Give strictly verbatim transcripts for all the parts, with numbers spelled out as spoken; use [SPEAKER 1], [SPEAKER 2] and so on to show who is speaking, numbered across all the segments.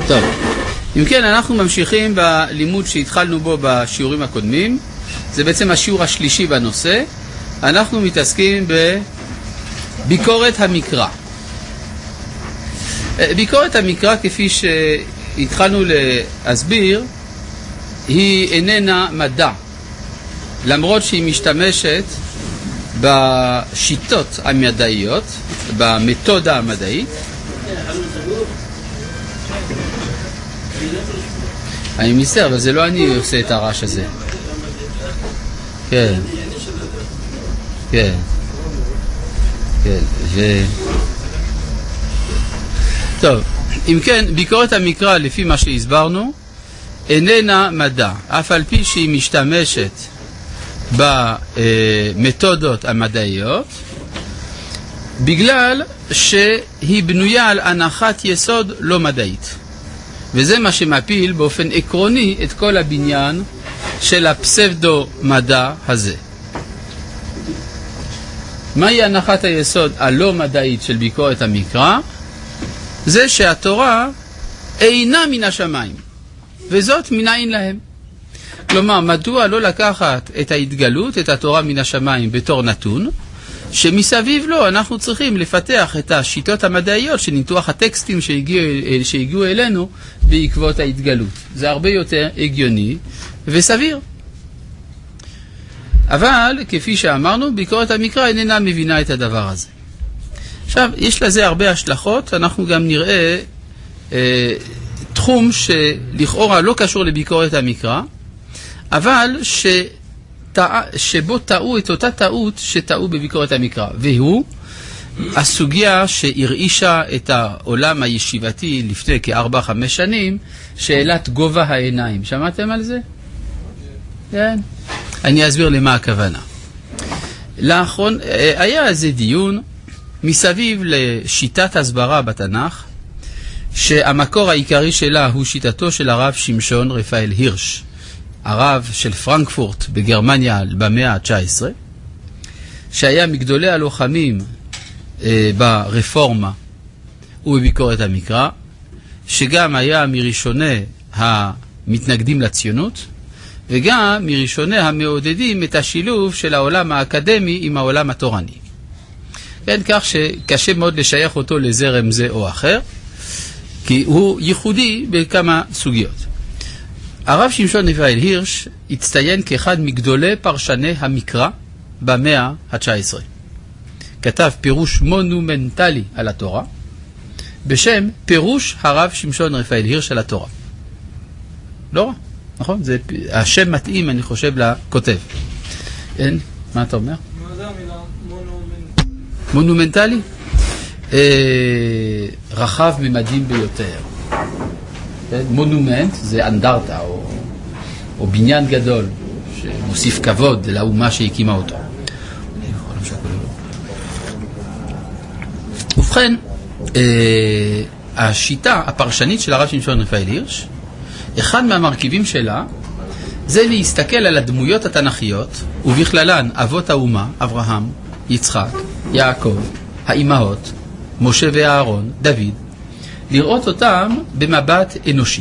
[SPEAKER 1] טוב, אם כן, אנחנו ממשיכים בלימוד שהתחלנו בו בשיעורים הקודמים. זה בעצם השיעור השלישי בנושא. אנחנו מתעסקים בביקורת המקרא. ביקורת המקרא, כפי שהתחלנו להסביר, היא איננה מדע, למרות שהיא משתמשת בשיטות המדעיות, במתודה המדעית. אני מסתר, אבל זה לא אני עושה את הרעש הזה. כן. כן. כן. ו... טוב, אם כן, ביקורת המקרא, לפי מה שהסברנו, איננה מדע, אף על פי שהיא משתמשת במתודות המדעיות, בגלל שהיא בנויה על הנחת יסוד לא מדעית. וזה מה שמפיל באופן עקרוני את כל הבניין של הפסבדו-מדע הזה. מהי הנחת היסוד הלא מדעית של ביקורת המקרא? זה שהתורה אינה מן השמיים, וזאת מנין להם. כלומר, מדוע לא לקחת את ההתגלות, את התורה מן השמיים, בתור נתון, שמסביב לו אנחנו צריכים לפתח את השיטות המדעיות של ניתוח הטקסטים שהגיעו, שהגיעו אלינו בעקבות ההתגלות. זה הרבה יותר הגיוני וסביר. אבל, כפי שאמרנו, ביקורת המקרא איננה מבינה את הדבר הזה. עכשיו, יש לזה הרבה השלכות. אנחנו גם נראה אה, תחום שלכאורה לא קשור לביקורת המקרא, אבל ש... שבו טעו את אותה טעות שטעו בביקורת המקרא, והוא הסוגיה שהרעישה את העולם הישיבתי לפני כארבע חמש שנים, שאלת גובה העיניים. שמעתם על זה? כן. אני אסביר למה הכוונה. לאחרון היה איזה דיון מסביב לשיטת הסברה בתנ"ך, שהמקור העיקרי שלה הוא שיטתו של הרב שמשון רפאל הירש, הרב של פרנקפורט בגרמניה במאה ה-תשע עשרה, שהיה מגדולי הלוחמים אה, ברפורמה ובביקורת המקרא, שגם היה מראשוני המתנגדים לציונות, וגם מראשוני המעודדים את השילוב של העולם האקדמי עם העולם התורני. כן, כך שקשה מאוד לשייך אותו לזרם זה או אחר, כי הוא ייחודי בכמה סוגיות. הרב שמשון רפאל הירש הצטיין כאחד מגדולי פרשני המקרא במאה ה-תשע עשרה. כתב פירוש מונומנטלי על התורה, בשם פירוש הרב שמשון רפאל הירש על התורה. לא רע, נכון? זה השם מתאים, אני חושב, לכותב. אין? מה אתה אומר? מה זה המילה מונומנטלי? מונומנטלי? אה, רחב ממדים ביותר. מונומנט זה אנדרטה או, או בניין גדול שמוסיף כבוד לאומה שהקימה אותו. ובכן, אה, השיטה הפרשנית של הרב שמשון רפאל הירש, אחד מהמרכיבים שלה זה להסתכל על הדמויות התנ"כיות, ובכללן אבות האומה, אברהם, יצחק, יעקב, האימהות, משה ואהרון, דוד, לראות אותם במבט אנושי.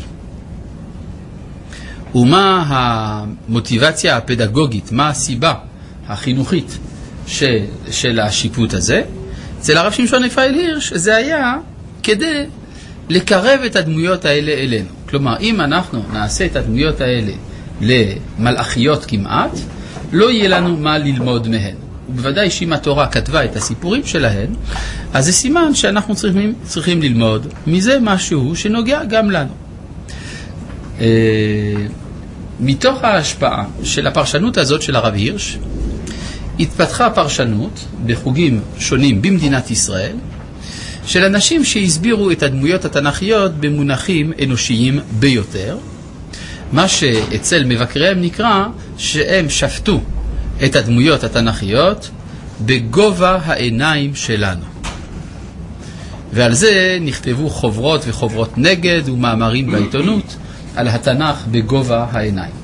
[SPEAKER 1] ומה המוטיבציה הפדגוגית, מה הסיבה החינוכית של, של השיפוט הזה? אצל הרב שמשון רפאל הירש זה היה כדי לקרב את הדמויות האלה אלינו. כלומר, אם אנחנו נעשה את הדמויות האלה למלאכיות כמעט, לא יהיה לנו מה ללמוד מהן. ובוודאי שאם התורה כתבה את הסיפורים שלהן, אז זה סימן שאנחנו צריכים, צריכים ללמוד מזה משהו שנוגע גם לנו. אה, מתוך ההשפעה של הפרשנות הזאת של הרב הירש, התפתחה פרשנות בחוגים שונים במדינת ישראל, של אנשים שהסבירו את הדמויות התנ"כיות במונחים אנושיים ביותר, מה שאצל מבקריהם נקרא שהם שפטו את הדמויות התנ"כיות בגובה העיניים שלנו. ועל זה נכתבו חוברות וחוברות נגד ומאמרים בעיתונות על התנ"ך בגובה העיניים.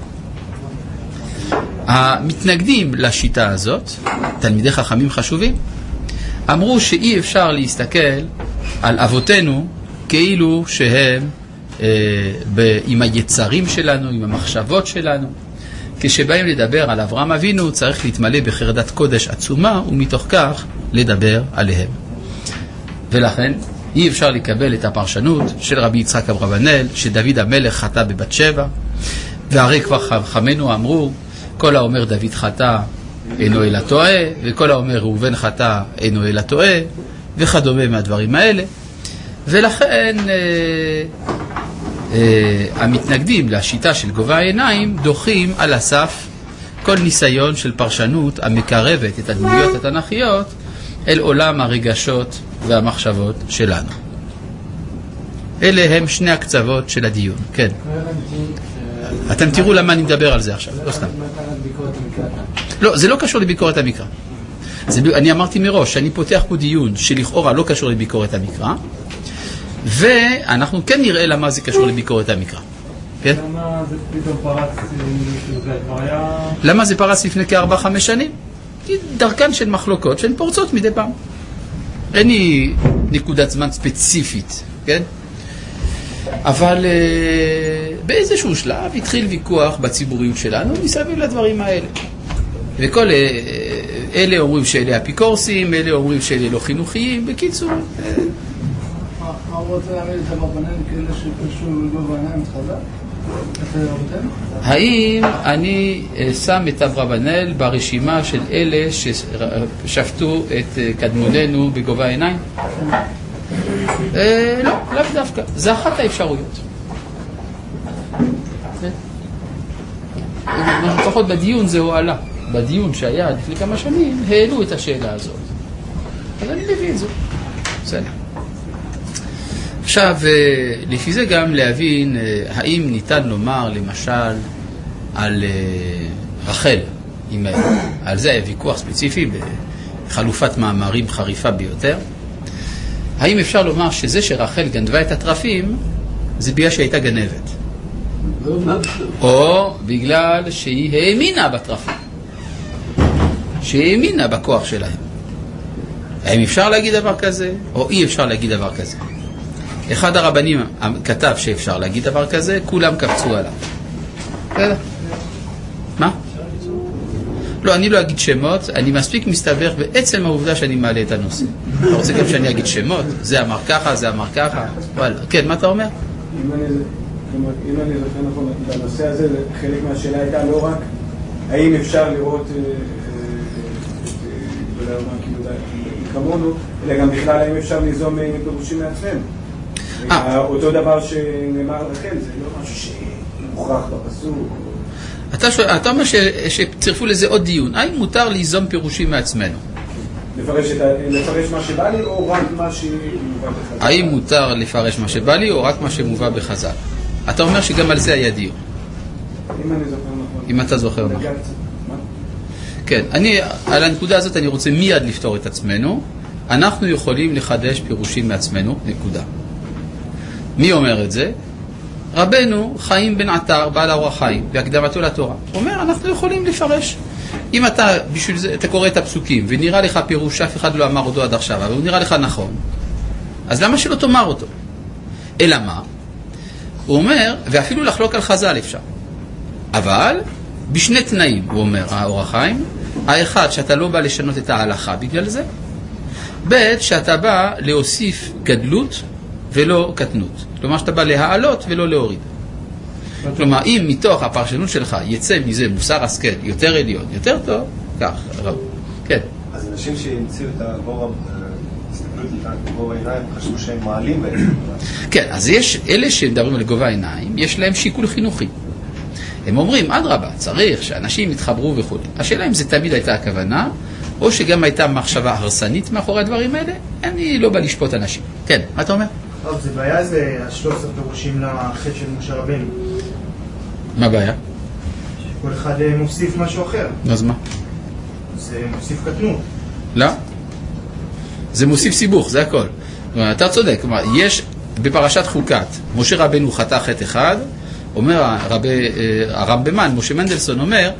[SPEAKER 1] המתנגדים לשיטה הזאת, תלמידי חכמים חשובים, אמרו שאי אפשר להסתכל על אבותינו כאילו שהם עם היצרים שלנו, עם המחשבות שלנו. כשבאים לדבר על אברהם אבינו צריך להתמלא בחרדת קודש עצומה ומתוך כך לדבר עליהם. ולכן אי אפשר לקבל את הפרשנות של רבי יצחק אברבנאל שדוד המלך חטא בבת שבע, והרי כבר חכמינו אמרו כל האומר דוד חטא אינו אלא טועה, וכל האומר ראובן חטא אינו אלא טועה, וכדומה מהדברים האלה. ולכן אה, אה, המתנגדים לשיטה של גובה העיניים דוחים על הסף כל ניסיון של פרשנות המקרבת את הדמויות התנ"כיות אל עולם הרגשות והמחשבות שלנו. אלה הם שני הקצוות של הדיון. כן. אתם תראו למה אני מדבר על זה עכשיו, לא סתם. לא, זה לא קשור לביקורת המקרא. זה, אני אמרתי מראש שאני פותח פה דיון שלכאורה לא קשור לביקורת המקרא, ואנחנו כן נראה למה זה קשור לביקורת המקרא. כן?
[SPEAKER 2] למה זה פתאום פרץ לפני כבר היה...
[SPEAKER 1] למה זה פרץ לפני כארבע חמש שנים? דרכן של מחלוקות שהן פורצות מדי פעם. אין לי נקודת זמן ספציפית, כן? אבל uh, באיזשהו שלב התחיל ויכוח בציבוריות שלנו מסביב לדברים האלה. וכל uh, אלה אומרים שאלה אפיקורסים, אלה אומרים שאלה לא חינוכיים, בקיצור.
[SPEAKER 2] מה הוא רוצה להעמיד את אברבנאל כאלה שקשור לגובה העיניים חזק?
[SPEAKER 1] האם אני שם את אברבנאל ברשימה של אלה ששפטו את קדמוננו בגובה העיניים? לא, לאו דווקא. זה אחת האפשרויות. לפחות בדיון זה הועלה. בדיון שהיה לפני כמה שנים העלו את השאלה הזאת. אז אני מביא את זה. בסדר. עכשיו, לפי זה גם להבין האם ניתן לומר למשל על רחל, על זה היה ויכוח ספציפי בחלופת מאמרים חריפה ביותר. האם אפשר לומר שזה שרחל גנבה את הטרפים זה בגלל שהייתה גנבת, או בגלל שהיא האמינה בטרפים, שהיא האמינה בכוח שלהם? האם אפשר להגיד דבר כזה או אי אפשר להגיד דבר כזה? אחד הרבנים כתב שאפשר להגיד דבר כזה, כולם קפצו עליו. בסדר? מה? לא, אני לא אגיד שמות, אני מספיק מסתבך בעצם העובדה שאני מעלה את הנושא. אתה רוצה גם שאני אגיד שמות? זה אמר ככה, זה אמר ככה. וואלה. כן, מה אתה אומר?
[SPEAKER 3] אם אני זוכר נכון, בנושא הזה, חלק מהשאלה הייתה לא רק האם אפשר לראות כמונו, אלא גם בכלל האם אפשר ליזום פירושים מעצמנו. אותו דבר שנאמר לכם, זה לא משהו שמוכרח בפסוק.
[SPEAKER 1] אתה אומר שצרפו לזה עוד דיון. האם מותר ליזום פירושים מעצמנו?
[SPEAKER 3] לפרש מה שבא לי או רק מה שמובא בחז"ל?
[SPEAKER 1] האם מותר לפרש מה שבא לי או רק מה שמובא בחז"ל? אתה אומר שגם על זה היה דיון.
[SPEAKER 3] אם אני זוכר נכון.
[SPEAKER 1] אם אתה זוכר נכון. כן, אני, על הנקודה הזאת אני רוצה מיד לפתור את עצמנו. אנחנו יכולים לחדש פירושים מעצמנו, נקודה. מי אומר את זה? רבנו חיים בן עטר, בעל האור החיים, בהקדמתו לתורה. הוא אומר, אנחנו יכולים לפרש. אם אתה, בשביל זה, אתה קורא את הפסוקים, ונראה לך פירוש, אף אחד לא אמר אותו עד עכשיו, אבל הוא נראה לך נכון, אז למה שלא תאמר אותו? אלא מה? הוא אומר, ואפילו לחלוק על חז"ל אפשר. אבל, בשני תנאים, הוא אומר, האור החיים, האחד, שאתה לא בא לשנות את ההלכה בגלל זה, ב' שאתה בא להוסיף גדלות ולא קטנות. כלומר, שאתה בא להעלות ולא להוריד. כלומר, אם מתוך הפרשנות שלך יצא מזה מוסר השכל יותר עליון, יותר טוב, כך, רב. כן.
[SPEAKER 4] אז אנשים שהמציאו את הגובה, הסתכלות על גובה העיניים, חשבו שהם מעלים בעצם.
[SPEAKER 1] כן, אז יש, אלה שמדברים על גובה העיניים, יש להם שיקול חינוכי. הם אומרים, עד רבה, צריך שאנשים יתחברו וכו'. השאלה אם זה תמיד הייתה הכוונה, או שגם הייתה מחשבה הרסנית מאחורי הדברים האלה, אני לא בא לשפוט אנשים. כן, מה אתה אומר?
[SPEAKER 5] טוב, זה בעיה, זה השלוש עשרה פירושים לחטא של משה רבנו.
[SPEAKER 1] מה הבעיה?
[SPEAKER 5] כל אחד מוסיף משהו אחר.
[SPEAKER 1] אז מה?
[SPEAKER 5] זה מוסיף קטנות.
[SPEAKER 1] לא. זה מוסיף סיבוך, זה הכל. אתה צודק, כלומר, יש בפרשת חוקת, משה רבנו חטא חטא אחד, אומר הרב, הרב במן, משה מנדלסון אומר,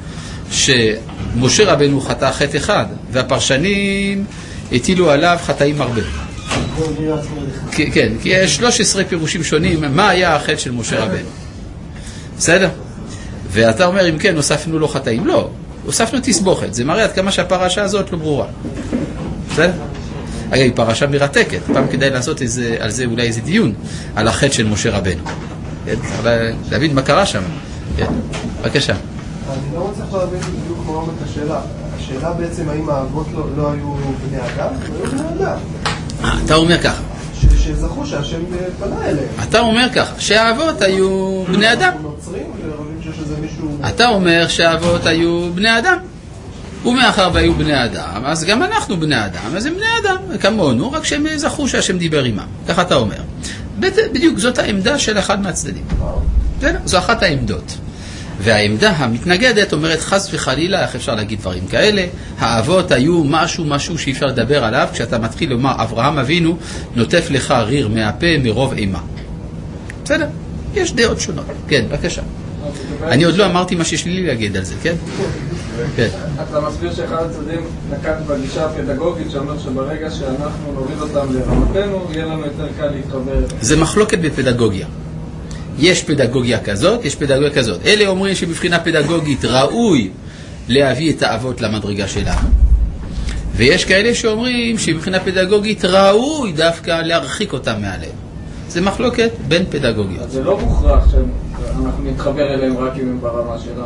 [SPEAKER 1] שמשה רבנו חטא חטא אחד, והפרשנים הטילו עליו חטאים הרבה. כן, כי יש שלוש עשרה פירושים שונים, מה היה החטא של משה רבנו. בסדר? ואתה אומר, אם כן, הוספנו לו חטאים. לא, הוספנו תסבוכת. זה מראה עד כמה שהפרשה הזאת לא ברורה. בסדר? אגב, היא פרשה מרתקת. פעם כדאי לעשות איזה, על זה אולי איזה דיון, על החטא של משה רבנו. כן? אבל להבין מה קרה שם. כן? בבקשה.
[SPEAKER 6] אני לא רוצה להבין בדיוק מה אומרת השאלה. השאלה בעצם האם האבות לא, לא היו בני אדם? הם היו בני אדם.
[SPEAKER 1] אתה אומר ככה.
[SPEAKER 6] ש- שזכו שהשם פנה אליהם.
[SPEAKER 1] אתה אומר ככה, שהאבות היו בני אדם.
[SPEAKER 6] אנחנו נוצרים ורבים שיש איזה מישהו...
[SPEAKER 1] אתה אומר שהאבות היו בני אדם. ומאחר והיו בני אדם, אז גם אנחנו בני אדם, אז הם בני אדם, כמונו, רק שהם זכו שהשם דיבר עמם. ככה אתה אומר. בדיוק זאת העמדה של אחד מהצדדים. זו אחת העמדות. והעמדה המתנגדת אומרת חס וחלילה, איך אפשר להגיד דברים כאלה, האבות היו משהו משהו שאי אפשר לדבר עליו, כשאתה מתחיל לומר אברהם אבינו נוטף לך ריר מהפה מרוב אימה. בסדר? יש דעות שונות. כן, בבקשה. אני עוד לא אמרתי מה שיש לי להגיד על זה, כן? כן.
[SPEAKER 2] אתה מסביר שאחד הצדדים נקט בגישה הפדגוגית שאומר שברגע שאנחנו נוריד אותם לרמתנו יהיה לנו יותר קל להתחבר.
[SPEAKER 1] זה מחלוקת בפדגוגיה. יש פדגוגיה כזאת, יש פדגוגיה כזאת. אלה אומרים שבבחינה פדגוגית ראוי להביא את האבות למדרגה שלנו. ויש כאלה שאומרים שבבחינה פדגוגית ראוי דווקא להרחיק אותם מעליהם. זה מחלוקת בין פדגוגיות.
[SPEAKER 2] זה לא מוכרח שאנחנו נתחבר אליהם רק אם הם ברמה שלנו.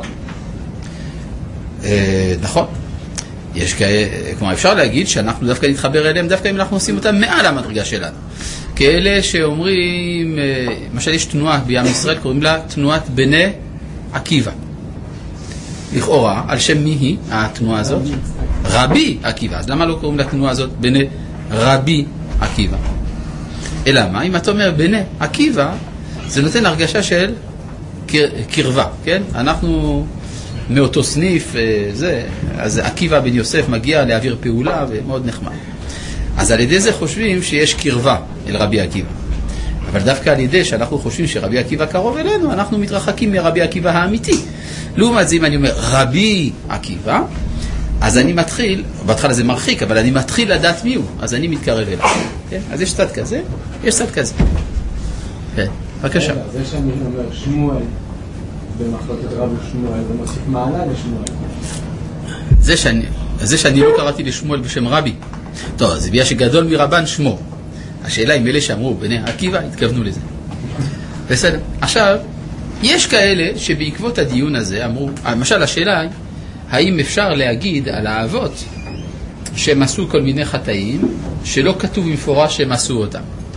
[SPEAKER 1] נכון. יש כאלה, כמו אפשר להגיד שאנחנו דווקא נתחבר אליהם דווקא אם אנחנו עושים אותם מעל המדרגה שלנו. כאלה שאומרים, למשל יש תנועה בים ישראל, קוראים לה תנועת בני עקיבא. לכאורה, על שם מי היא התנועה הזאת? רבי עקיבא. אז למה לא קוראים לה תנועה הזאת בני רבי עקיבא? אלא מה? אם אתה אומר בני עקיבא, זה נותן הרגשה של קרבה, כן? אנחנו מאותו סניף, זה, אז עקיבא בן יוסף מגיע להעביר פעולה ומאוד נחמד. אז על ידי זה חושבים שיש קרבה אל רבי עקיבא. אבל דווקא על ידי שאנחנו חושבים שרבי עקיבא קרוב אלינו, אנחנו מתרחקים מרבי עקיבא האמיתי. לעומת זה, אם אני אומר רבי עקיבא, אז אני מתחיל, בהתחלה זה מרחיק, אבל אני מתחיל לדעת מי הוא, אז אני מתקרב אליו. כן? אז יש צד כזה, יש צד כזה. כן, בבקשה.
[SPEAKER 7] זה שאני אומר שמואל, במחלוקת רב ושמואל, זה מוסיף מעלה לשמואל.
[SPEAKER 1] זה שאני, זה שאני לא קראתי לשמואל בשם רבי. טוב, זה בגלל שגדול מרבן שמו. השאלה אם אלה שאמרו בני עקיבא התכוונו לזה. בסדר. עכשיו, יש כאלה שבעקבות הדיון הזה אמרו, למשל השאלה היא, האם אפשר להגיד על האבות שהם עשו כל מיני חטאים שלא כתוב במפורש שהם עשו אותם.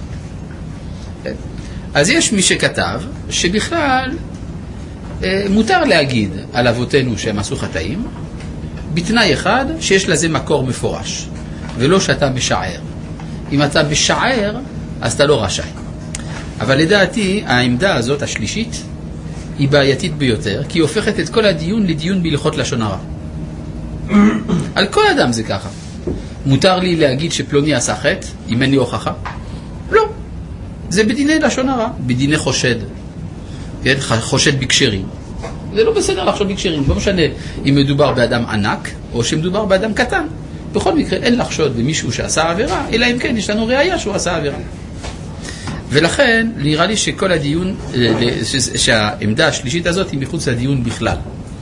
[SPEAKER 1] אז יש מי שכתב שבכלל מותר להגיד על אבותינו שהם עשו חטאים, בתנאי אחד שיש לזה מקור מפורש, ולא שאתה משער. אם אתה משער, אז אתה לא רשאי. אבל לדעתי, העמדה הזאת, השלישית, היא בעייתית ביותר, כי היא הופכת את כל הדיון לדיון בהלכות לשון הרע. על כל אדם זה ככה. מותר לי להגיד שפלוני עשה חטא, אם אין לי הוכחה? לא. זה בדיני לשון הרע, בדיני חושד. כן? חושד בקשרים. זה לא בסדר לחשוד בקשרים. לא משנה אם מדובר באדם ענק, או שמדובר באדם קטן. בכל מקרה, אין לחשוד במישהו שעשה עבירה, אלא אם כן יש לנו ראייה שהוא עשה עבירה. ולכן, נראה לי שכל הדיון, שהעמדה השלישית הזאת היא מחוץ לדיון בכלל.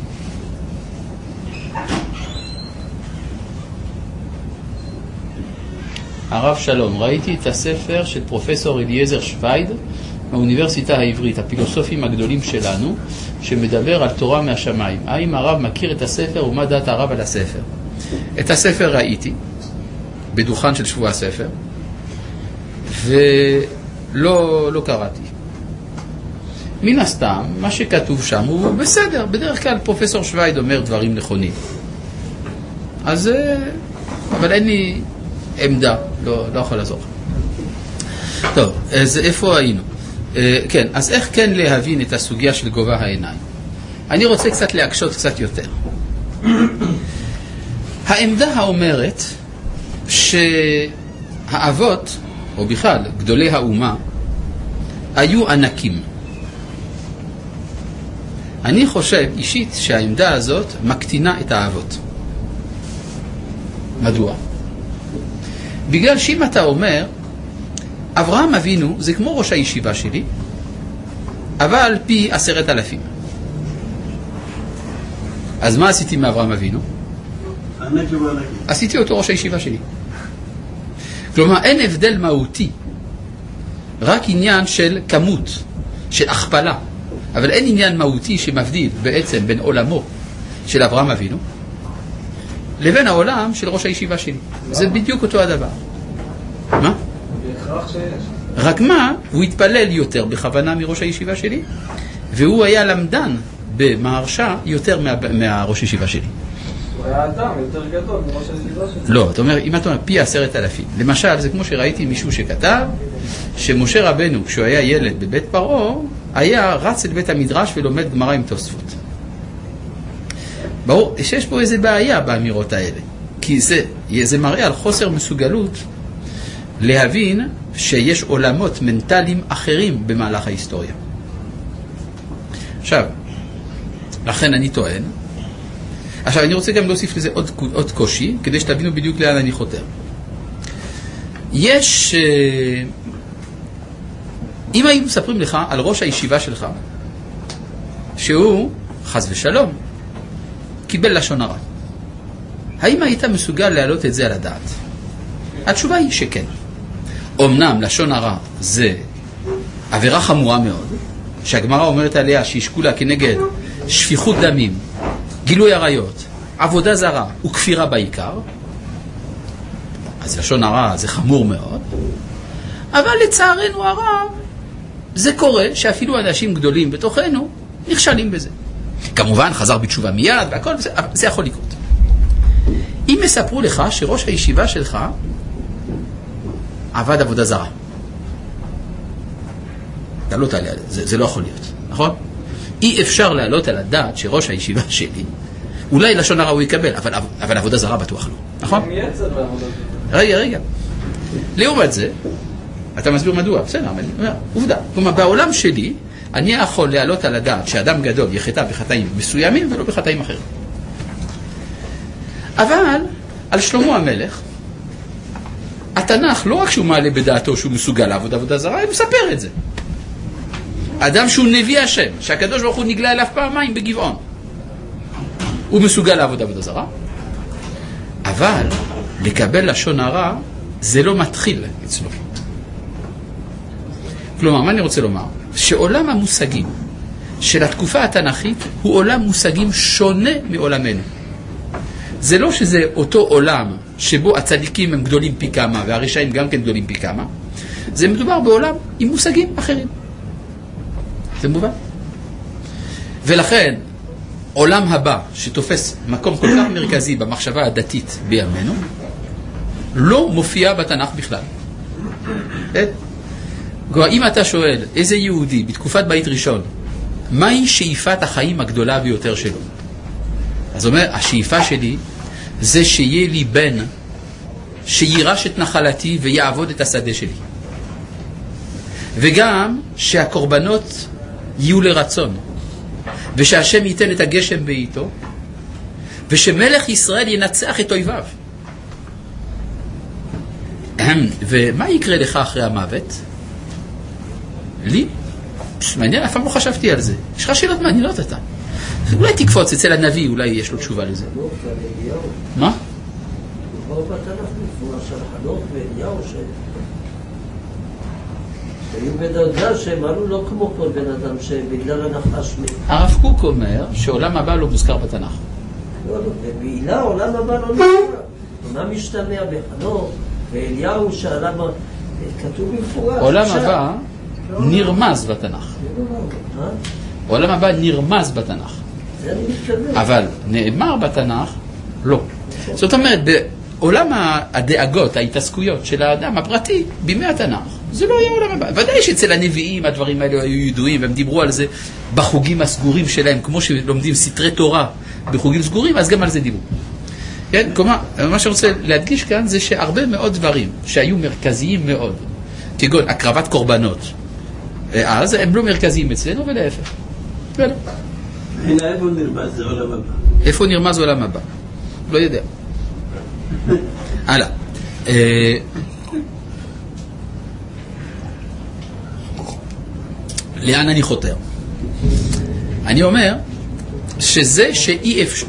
[SPEAKER 1] הרב שלום, ראיתי את הספר של פרופסור אליעזר שווייד מהאוניברסיטה העברית, הפילוסופים הגדולים שלנו, שמדבר על תורה מהשמיים. האם הרב מכיר את הספר ומה דעת הרב על הספר? את הספר ראיתי, בדוכן של שבוע הספר, ולא לא קראתי. מן הסתם, מה שכתוב שם הוא בסדר, בדרך כלל פרופסור שווייד אומר דברים נכונים. אז, אבל אין לי עמדה, לא, לא יכול לעזור. טוב, אז איפה היינו? כן, אז איך כן להבין את הסוגיה של גובה העיניים? אני רוצה קצת להקשות קצת יותר. העמדה האומרת שהאבות, או בכלל גדולי האומה, היו ענקים. אני חושב אישית שהעמדה הזאת מקטינה את האבות. מדוע? בגלל שאם אתה אומר אברהם אבינו זה כמו ראש הישיבה שלי, אבל פי עשרת אלפים. אז מה עשיתי מאברהם אבינו? עשיתי אותו ראש הישיבה שלי. כלומר, אין הבדל מהותי, רק עניין של כמות, של הכפלה, אבל אין עניין מהותי שמבדיל בעצם בין עולמו של אברהם אבינו לבין העולם של ראש הישיבה שלי. זה בדיוק אותו הדבר. מה? רק מה? הוא התפלל יותר בכוונה מראש הישיבה שלי, והוא היה למדן במהרשה יותר מה, מהראש הישיבה שלי.
[SPEAKER 2] הוא היה אדם יותר גדול מראש הישיבה שלי.
[SPEAKER 1] לא, אתה אומר, אם אתה אומר פי עשרת אלפים. למשל, זה כמו שראיתי מישהו שכתב, שמשה רבנו, כשהוא היה ילד בבית פרעה, היה רץ אל בית המדרש ולומד גמרא עם תוספות. ברור, שיש פה איזה בעיה באמירות האלה. כי זה, זה מראה על חוסר מסוגלות להבין שיש עולמות מנטליים אחרים במהלך ההיסטוריה. עכשיו, לכן אני טוען, עכשיו אני רוצה גם להוסיף לזה עוד, עוד קושי, כדי שתבינו בדיוק לאן אני חותר. יש, אם היו מספרים לך על ראש הישיבה שלך, שהוא, חס ושלום, קיבל לשון הרע, האם היית מסוגל להעלות את זה על הדעת? התשובה היא שכן. אמנם לשון הרע זה עבירה חמורה מאוד, שהגמרא אומרת עליה שישקולה כנגד שפיכות דמים, גילוי עריות, עבודה זרה וכפירה בעיקר. אז לשון הרע זה חמור מאוד, אבל לצערנו הרב זה קורה שאפילו אנשים גדולים בתוכנו נכשלים בזה. כמובן חזר בתשובה מיד והכל, זה, זה יכול לקרות. אם מספרו לך שראש הישיבה שלך עבד עבודה זרה, אתה לא תעלה על זה, זה, זה לא יכול להיות, נכון? אי אפשר להעלות על הדעת שראש הישיבה שלי, אולי לשון הרע הוא יקבל, אבל, אבל עבודה זרה בטוח לא, נכון? רגע, רגע. לעומת זה, אתה מסביר מדוע, בסדר, אבל עובדה. כלומר, בעולם שלי, אני יכול להעלות על הדעת שאדם גדול יחטא בחטאים מסוימים ולא בחטאים אחרים. אבל, על שלמה המלך, התנ"ך לא רק שהוא מעלה בדעתו שהוא מסוגל לעבוד עבודה זרה, הוא מספר את זה. אדם שהוא נביא השם, שהקדוש ברוך הוא נגלה אליו פעמיים בגבעון, הוא מסוגל לעבוד עבודה זרה, אבל לקבל לשון הרע זה לא מתחיל אצלו. כלומר, מה אני רוצה לומר? שעולם המושגים של התקופה התנ"כית הוא עולם מושגים שונה מעולמנו. זה לא שזה אותו עולם שבו הצדיקים הם גדולים פי כמה והרשעים גם כן גדולים פי כמה. זה מדובר בעולם עם מושגים אחרים. זה מובן. ולכן עולם הבא שתופס מקום כל כך מרכזי במחשבה הדתית בימינו לא מופיע בתנ"ך בכלל. אם אתה שואל איזה יהודי בתקופת בית ראשון מהי שאיפת החיים הגדולה ביותר שלו, אז אומר, השאיפה שלי זה שיהיה לי בן שירש את נחלתי ויעבוד את השדה שלי, וגם שהקורבנות יהיו לרצון, ושהשם ייתן את הגשם בעיתו, ושמלך ישראל ינצח את אויביו. ומה יקרה לך אחרי המוות? לי? מעניין, אף פעם לא חשבתי על זה. יש לך שאלות מעניינות אתה. אולי תקפוץ אצל הנביא, אולי יש לו תשובה לזה. מה?
[SPEAKER 8] כבר בתנ"ך מפורש על חנוך ואליהו שהיו בדרגה שהם עלו לא כמו כל בן אדם שבגלל הנחש מת.
[SPEAKER 1] הרב קוק אומר שעולם הבא לא מוזכר בתנ"ך.
[SPEAKER 8] לא, לא, ובעילה עולם הבא לא מוזכר. מה משתמע בחנוך ואליהו שעלה, כתוב במפורש.
[SPEAKER 1] עולם הבא נרמז בתנ"ך. עולם הבא נרמז בתנ"ך. אבל נאמר בתנ"ך לא. זאת אומרת, בעולם הדאגות, ההתעסקויות של האדם הפרטי, בימי התנ"ך, זה לא היה עולם הבא. ודאי שאצל הנביאים הדברים האלה היו ידועים, והם דיברו על זה בחוגים הסגורים שלהם, כמו שלומדים סתרי תורה בחוגים סגורים, אז גם על זה דיברו. כן? כלומר, מה שאני רוצה להדגיש כאן זה שהרבה מאוד דברים שהיו מרכזיים מאוד, כגון הקרבת קורבנות, אז הם לא מרכזיים אצלנו ולהפך. ולא.
[SPEAKER 8] איפה נרמז זה עולם הבא?
[SPEAKER 1] איפה נרמז עולם הבא? לא יודע. הלאה. לאן אני חותר? אני אומר שזה שאי אפשר,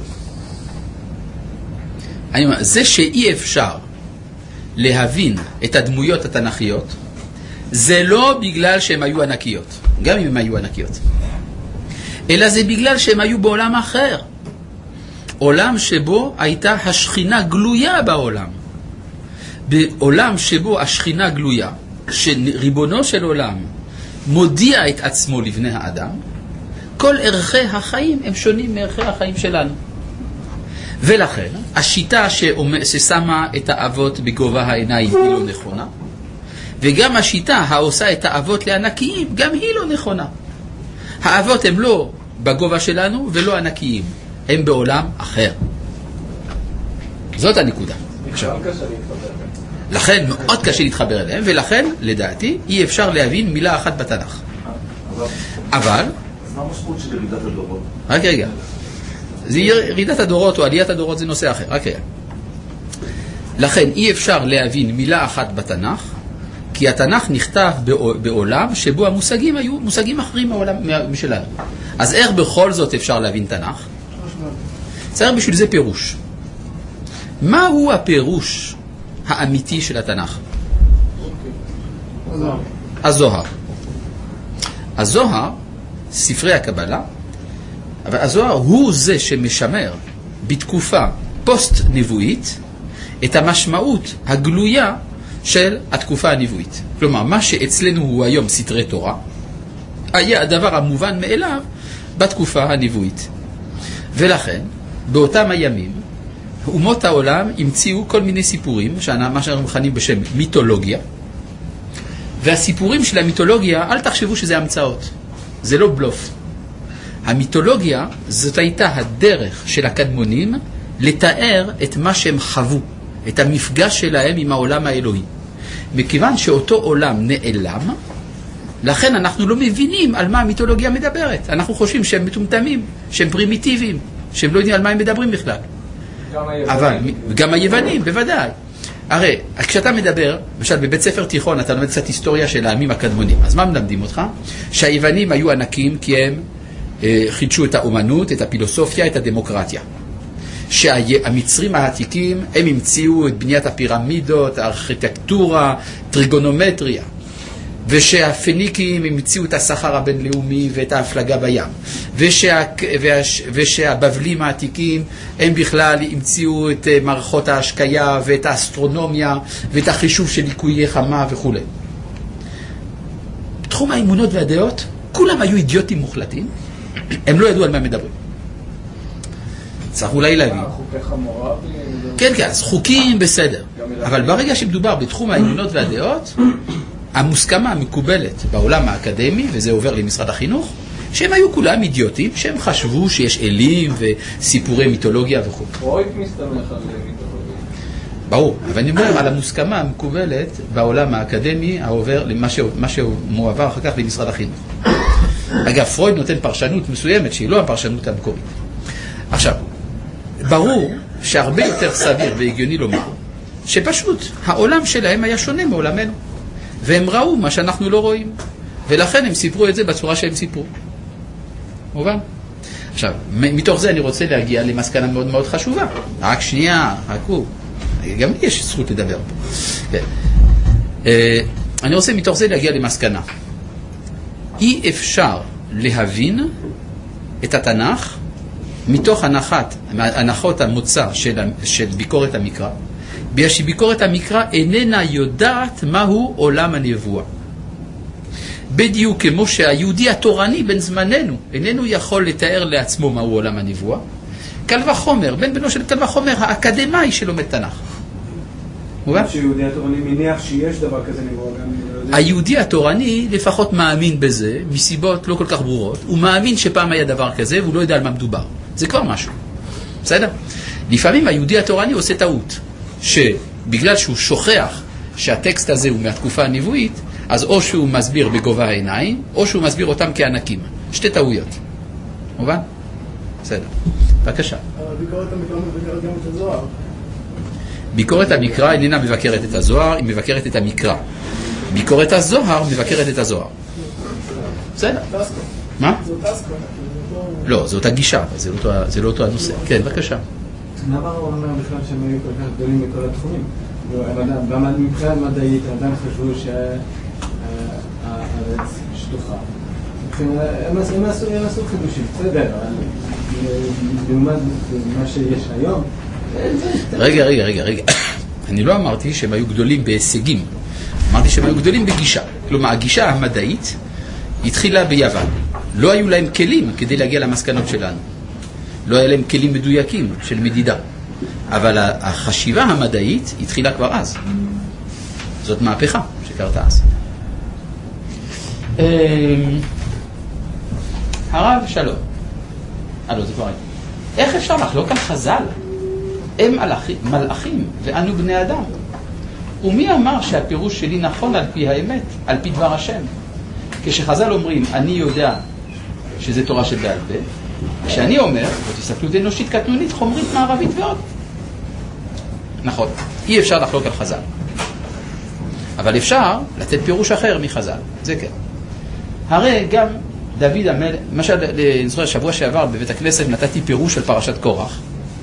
[SPEAKER 1] אני אומר, זה שאי אפשר להבין את הדמויות התנ"כיות, זה לא בגלל שהן היו ענקיות, גם אם הן היו ענקיות, אלא זה בגלל שהן היו בעולם אחר. עולם שבו הייתה השכינה גלויה בעולם. בעולם שבו השכינה גלויה, שריבונו של עולם מודיע את עצמו לבני האדם, כל ערכי החיים הם שונים מערכי החיים שלנו. ולכן, השיטה ששמה את האבות בגובה העיניים היא לא נכונה, וגם השיטה העושה את האבות לענקיים, גם היא לא נכונה. האבות הם לא בגובה שלנו ולא ענקיים, הם בעולם אחר. זאת הנקודה. עכשיו, לכן מאוד קשה להתחבר אליהם, ולכן, לדעתי, אי אפשר להבין מילה אחת בתנ"ך. אבל...
[SPEAKER 9] אז מה המשמעות של ירידת הדורות?
[SPEAKER 1] רק רגע. ירידת הדורות או עליית הדורות זה נושא אחר. רק רגע. לכן, אי אפשר להבין מילה אחת בתנ"ך, כי התנ"ך נכתב בעולם שבו המושגים היו מושגים אחרים מהעולם משלנו. אז איך בכל זאת אפשר להבין תנ"ך? צריך בשביל זה פירוש. מהו הפירוש האמיתי של התנ"ך? הזוהר. הזוהר, ספרי הקבלה, אבל הזוהר הוא זה שמשמר בתקופה פוסט-נבואית את המשמעות הגלויה של התקופה הנבואית. כלומר, מה שאצלנו הוא היום סתרי תורה, היה הדבר המובן מאליו בתקופה הנבואית. ולכן, באותם הימים, אומות העולם המציאו כל מיני סיפורים, מה שאנחנו מכנים בשם מיתולוגיה, והסיפורים של המיתולוגיה, אל תחשבו שזה המצאות, זה לא בלוף. המיתולוגיה זאת הייתה הדרך של הקדמונים לתאר את מה שהם חוו, את המפגש שלהם עם העולם האלוהי. מכיוון שאותו עולם נעלם, לכן אנחנו לא מבינים על מה המיתולוגיה מדברת. אנחנו חושבים שהם מטומטמים, שהם פרימיטיביים, שהם לא יודעים על מה הם מדברים בכלל.
[SPEAKER 2] גם היוונים.
[SPEAKER 1] אבל, גם היוונים, בוודאי. הרי, כשאתה מדבר, למשל בבית ספר תיכון, אתה לומד קצת היסטוריה של העמים הקדמונים. אז מה מלמדים אותך? שהיוונים היו ענקים כי הם אה, חידשו את האומנות, את הפילוסופיה, את הדמוקרטיה. שהמצרים העתיקים, הם המציאו את בניית הפירמידות, הארכיטקטורה, טריגונומטריה. ושהפניקים המציאו את הסחר הבינלאומי ואת ההפלגה בים. ושה, וש, ושהבבלים העתיקים הם בכלל המציאו את מערכות ההשקיה ואת האסטרונומיה ואת החישוב של ליקויי חמה וכו'. בתחום האמונות והדעות, כולם היו אידיוטים מוחלטים, הם לא ידעו על מה מדברים. צריך אולי להבין.
[SPEAKER 2] חוקי חמורה?
[SPEAKER 1] כן, כן, אז חוקים בסדר. אבל ברגע שמדובר בתחום האמונות והדעות, המוסכמה המקובלת בעולם האקדמי, וזה עובר למשרד החינוך, שהם היו כולם אידיוטים, שהם חשבו שיש אלים וסיפורי מיתולוגיה וכו'.
[SPEAKER 2] פרויד מסתמך על מיתולוגיה.
[SPEAKER 1] ברור, אבל אני אומר על המוסכמה המקובלת בעולם האקדמי, העובר למה שמועבר אחר כך למשרד החינוך. אגב, פרויד נותן פרשנות מסוימת, שהיא לא הפרשנות המקורית. עכשיו, ברור שהרבה יותר סביר והגיוני לומר, שפשוט העולם שלהם היה שונה מעולמנו. והם ראו מה שאנחנו לא רואים, ולכן הם סיפרו את זה בצורה שהם סיפרו. מובן? עכשיו, מתוך זה אני רוצה להגיע למסקנה מאוד מאוד חשובה. רק שנייה, חכו. גם לי יש זכות לדבר פה. אני רוצה מתוך זה להגיע למסקנה. אי אפשר להבין את התנ"ך מתוך הנחת, הנחות המוצא של, של ביקורת המקרא, בגלל שביקורת המקרא איננה יודעת מהו עולם הנבואה. בדיוק כמו שהיהודי התורני בן זמננו איננו יכול לתאר לעצמו מהו עולם הנבואה, קל וחומר, בן בנו של קל וחומר האקדמאי שלומד תנ"ך. מובן?
[SPEAKER 3] שיהודי התורני מניח שיש דבר כזה נבואה גם...
[SPEAKER 1] היהודי התורני לפחות מאמין בזה, מסיבות לא כל כך ברורות. הוא מאמין שפעם היה דבר כזה והוא לא יודע על מה מדובר. זה כבר משהו. בסדר? לפעמים היהודי התורני עושה טעות. שבגלל שהוא שוכח שהטקסט הזה הוא מהתקופה הנבואית, אז או שהוא מסביר בגובה העיניים, או שהוא מסביר אותם כענקים. שתי טעויות. מובן? בסדר. בבקשה.
[SPEAKER 7] אבל ביקורת המקרא מבקרת גם את הזוהר.
[SPEAKER 1] ביקורת המקרא איננה מבקרת את הזוהר, היא מבקרת את המקרא. ביקורת הזוהר מבקרת את הזוהר. בסדר. מה? לא, זו אותה גישה, אבל זה לא אותו הנושא. כן, בבקשה.
[SPEAKER 7] למה הוא אומר בכלל שהם היו כל כך גדולים בכל התחומים? מבחינת מדעית, אדם חשבו שהארץ שטוחה. הם עשו חידושים, בסדר, אבל לעומת מה שיש היום...
[SPEAKER 1] רגע, רגע, רגע, רגע. אני לא אמרתי שהם היו גדולים בהישגים. אמרתי שהם היו גדולים בגישה. כלומר, הגישה המדעית התחילה ביוון. לא היו להם כלים כדי להגיע למסקנות שלנו. לא היה להם כלים מדויקים של מדידה. אבל החשיבה המדעית התחילה כבר אז. זאת מהפכה שקרתה אז. הרב שלום. אה לא, זה כבר הייתי. איך אפשר לחלוק על חז"ל? הם מלאכים ואנו בני אדם. ומי אמר שהפירוש שלי נכון על פי האמת, על פי דבר השם? כשחז"ל אומרים, אני יודע שזה תורה של בעל פה, כשאני אומר, ותסתכלות אנושית קטנונית, חומרית, מערבית ועוד. נכון, אי אפשר לחלוק על חז"ל. אבל אפשר לתת פירוש אחר מחז"ל, זה כן. הרי גם דוד המלך, למשל, אני זוכר, שבוע שעבר בבית הכנסת נתתי פירוש של פרשת קורח,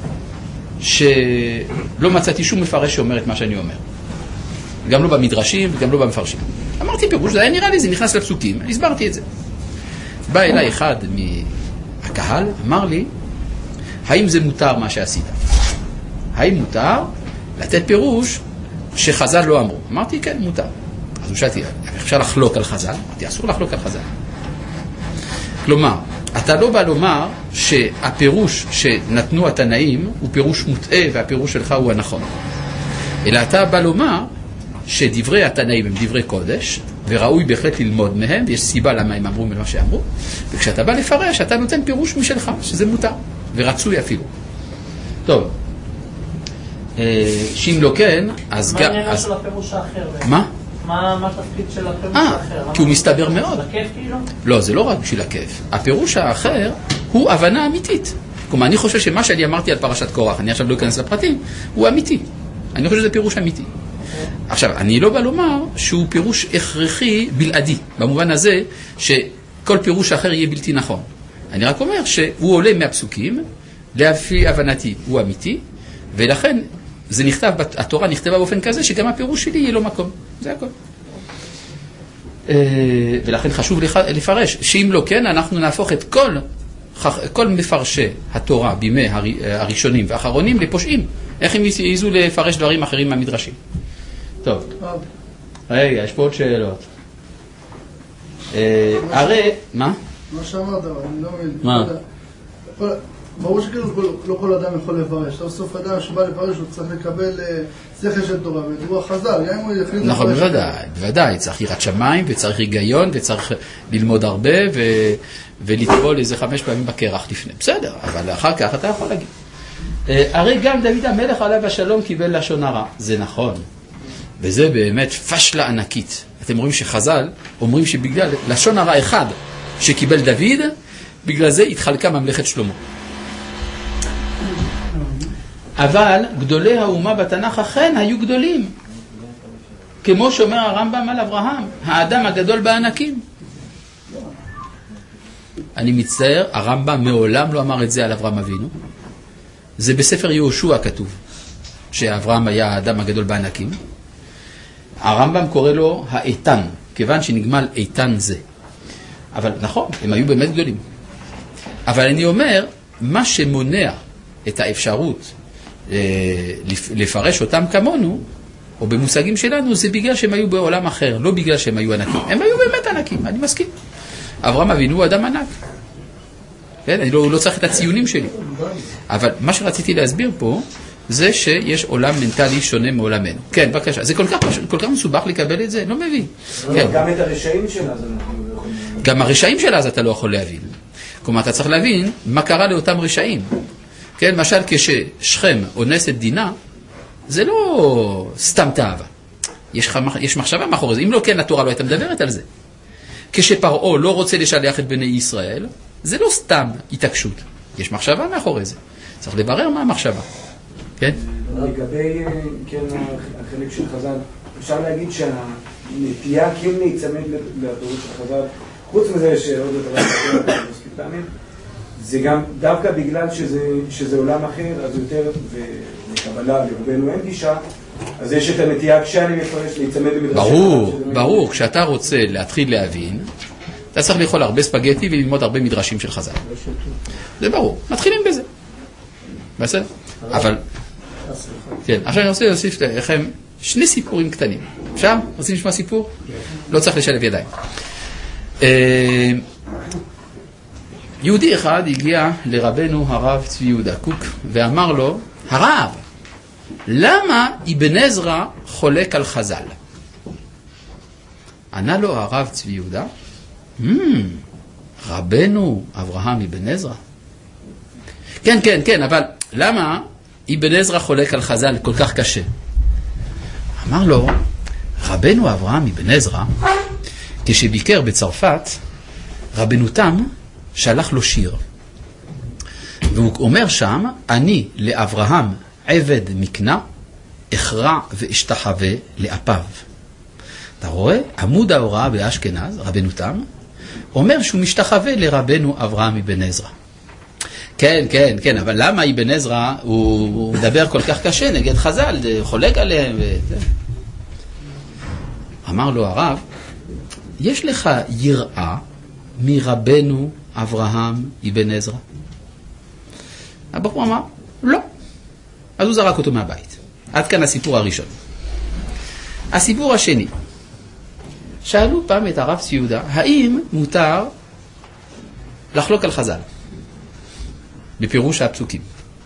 [SPEAKER 1] שלא מצאתי שום מפרש שאומר את מה שאני אומר. גם לא במדרשים וגם לא במפרשים. אמרתי פירוש, זה היה נראה לי, זה נכנס לפסוקים, הסברתי את זה. בא אליי אחד מהקהל, אמר לי, האם זה מותר מה שעשית? האם מותר לתת פירוש שחז"ל לא אמרו? אמרתי, כן, מותר. אז הוא שאלתי, אפשר לחלוק על חז"ל? אמרתי, אסור לחלוק על חז"ל. כלומר, אתה לא בא לומר שהפירוש שנתנו התנאים הוא פירוש מוטעה והפירוש שלך הוא הנכון. אלא אתה בא לומר שדברי התנאים הם דברי קודש, וראוי בהחלט ללמוד מהם, ויש סיבה למה הם אמרו ממה שאמרו, וכשאתה בא לפרש, אתה נותן פירוש משלך, שזה מותר, ורצוי אפילו. טוב, שאם לא כן, אז...
[SPEAKER 10] מה העניין של הפירוש האחר?
[SPEAKER 1] מה?
[SPEAKER 10] מה התפקיד של הפירוש
[SPEAKER 1] אה,
[SPEAKER 10] האחר?
[SPEAKER 1] כי הוא מסתבר מאוד.
[SPEAKER 10] זה הכיף כאילו?
[SPEAKER 1] לא, זה לא רק בשביל הכיף. הפירוש האחר הוא הבנה אמיתית. כלומר, אני חושב שמה שאני אמרתי על פרשת קורח, אני עכשיו לא אכנס לפרטים, הוא אמיתי. אני חושב שזה פירוש אמיתי. עכשיו, אני לא בא לומר שהוא פירוש הכרחי בלעדי, במובן הזה שכל פירוש אחר יהיה בלתי נכון. אני רק אומר שהוא עולה מהפסוקים, לפי הבנתי הוא אמיתי, ולכן זה נכתב, התורה נכתבה באופן כזה שגם הפירוש שלי יהיה לו מקום. זה הכל. ולכן חשוב לפרש, שאם לא כן, אנחנו נהפוך את כל, כל מפרשי התורה בימי הראשונים והאחרונים לפושעים. איך הם יעזו לפרש דברים אחרים מהמדרשים? טוב. רגע, יש פה עוד שאלות. הרי, מה?
[SPEAKER 6] מה שאמרת, אני לא מבין.
[SPEAKER 1] מה?
[SPEAKER 6] ברור שכאילו לא כל אדם יכול לפרש. סוף סוף אדם שבא לפרש הוא צריך לקבל שכל של תורה ודרוח חז"ל.
[SPEAKER 1] נכון, בוודאי, בוודאי. צריך יראת שמיים וצריך היגיון וצריך ללמוד הרבה ולטבול איזה חמש פעמים בקרח לפני. בסדר, אבל אחר כך אתה יכול להגיד. הרי גם דוד המלך עליו השלום קיבל לשון הרע. זה נכון. וזה באמת פשלה ענקית. אתם רואים שחז"ל אומרים שבגלל לשון הרע אחד שקיבל דוד, בגלל זה התחלקה ממלכת שלמה. אבל גדולי האומה בתנ"ך אכן היו גדולים. כמו שאומר הרמב"ם על אברהם, האדם הגדול בענקים. אני מצטער, הרמב"ם מעולם לא אמר את זה על אברהם אבינו. זה בספר יהושע כתוב, שאברהם היה האדם הגדול בענקים. הרמב"ם קורא לו האיתן, כיוון שנגמל איתן זה. אבל נכון, הם היו באמת גדולים. אבל אני אומר, מה שמונע את האפשרות אה, לפרש אותם כמונו, או במושגים שלנו, זה בגלל שהם היו בעולם אחר, לא בגלל שהם היו ענקים. הם היו באמת ענקים, אני מסכים. אברהם אבינו הוא אדם ענק. כן? אני לא, לא צריך את הציונים שלי. אבל מה שרציתי להסביר פה, זה שיש עולם מנטלי שונה מעולמנו. כן, בבקשה. זה כל כך, כל כך מסובך לקבל את זה? לא מבין. כן.
[SPEAKER 3] גם את הרשעים שלה זה אנחנו לא יכולים...
[SPEAKER 1] גם הרשעים שלה אז אתה לא יכול להבין. כלומר, אתה צריך להבין מה קרה לאותם רשעים. כן, למשל, כששכם אונס את דינה, זה לא סתם תאווה. יש, יש מחשבה מאחורי זה. אם לא כן, התורה לא הייתה מדברת על זה. כשפרעה לא רוצה לשלח את בני ישראל, זה לא סתם התעקשות. יש מחשבה מאחורי זה. צריך לברר מה המחשבה. כן?
[SPEAKER 3] לגבי, כן, החלק של חז"ל, אפשר להגיד שהנטייה כן להיצמד לפירוש של חז"ל חוץ מזה שעוד יותר מספיטנים, זה גם דווקא בגלל שזה, שזה עולם אחר, אז יותר, וקבלה לרובנו אין גישה, אז יש את הנטייה כשאני מפרש להצמד למדרשים.
[SPEAKER 1] ברור, ברור, כשאתה רוצה להתחיל להבין, אתה צריך לאכול הרבה ספגטי וללמוד הרבה מדרשים של חז"ל. זה ברור, מתחילים בזה. בסדר? אבל... כן, עכשיו אני רוצה להוסיף לכם שני סיפורים קטנים. אפשר? רוצים לשמוע סיפור? לא צריך לשלב ידיים. יהודי אחד הגיע לרבנו הרב צבי יהודה קוק ואמר לו, הרב, למה אבן עזרא חולק על חז"ל? ענה לו הרב צבי יהודה, hmm, רבנו אברהם אבן עזרא? כן, כן, כן, אבל למה אבן עזרא חולק על חז"ל כל כך קשה? אמר לו, רבנו אברהם אבן עזרא, כשביקר בצרפת, רבנו תם שלח לו שיר. והוא אומר שם, אני לאברהם עבד מקנה, אכרע ואשתחווה לאפיו. אתה רואה? עמוד ההוראה באשכנז, רבנו תם, אומר שהוא משתחווה לרבנו אברהם אבן עזרא. כן, כן, כן, אבל למה אבן עזרא הוא מדבר כל כך קשה נגד חז"ל, חולק עליהם וזה? אמר לו הרב, יש לך יראה מרבנו אברהם אבן עזרא? הבחור אמר, לא. אז הוא זרק אותו מהבית. עד כאן הסיפור הראשון. הסיפור השני. שאלו פעם את הרב צבי יהודה, האם מותר לחלוק על חז"ל? בפירוש הפסוקים.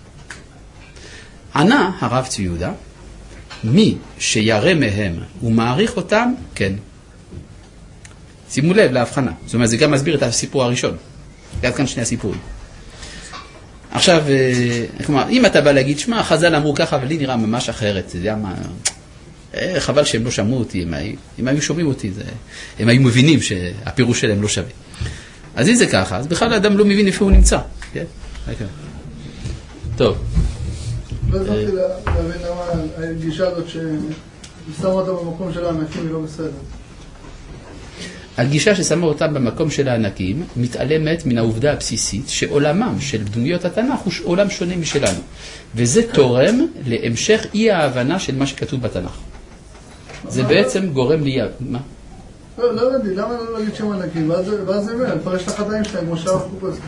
[SPEAKER 1] ענה הרב צבי יהודה, מי שירא מהם ומעריך אותם, כן. שימו לב להבחנה. זאת אומרת, זה גם מסביר את הסיפור הראשון. עד כאן שני הסיפורים. עכשיו, כלומר, אם אתה בא להגיד, שמה, חז"ל אמרו ככה, אבל לי נראה ממש אחרת. זה היה מה... חבל שהם לא שמעו אותי, הם, הם היו שומעים אותי, זה, הם היו מבינים שהפירוש שלהם לא שווה. אז אם זה ככה, אז בכלל האדם לא מבין איפה הוא נמצא. כן? טוב.
[SPEAKER 6] לא הצלחתי להבין למה הגישה הזאת ששמה אותה במקום של הענקים היא לא בסדר.
[SPEAKER 1] הגישה ששמה אותם במקום של הענקים מתעלמת מן העובדה הבסיסית שעולמם של דמויות התנ"ך הוא עולם שונה משלנו. וזה תורם להמשך אי ההבנה של מה שכתוב בתנ"ך. זה בעצם גורם לי... מה?
[SPEAKER 6] לא, לא יודעתי, למה לא להגיד שם ענקים? ואז זה אומר, לפרש את החטאים שלהם, כמו שהרב קוק עושה.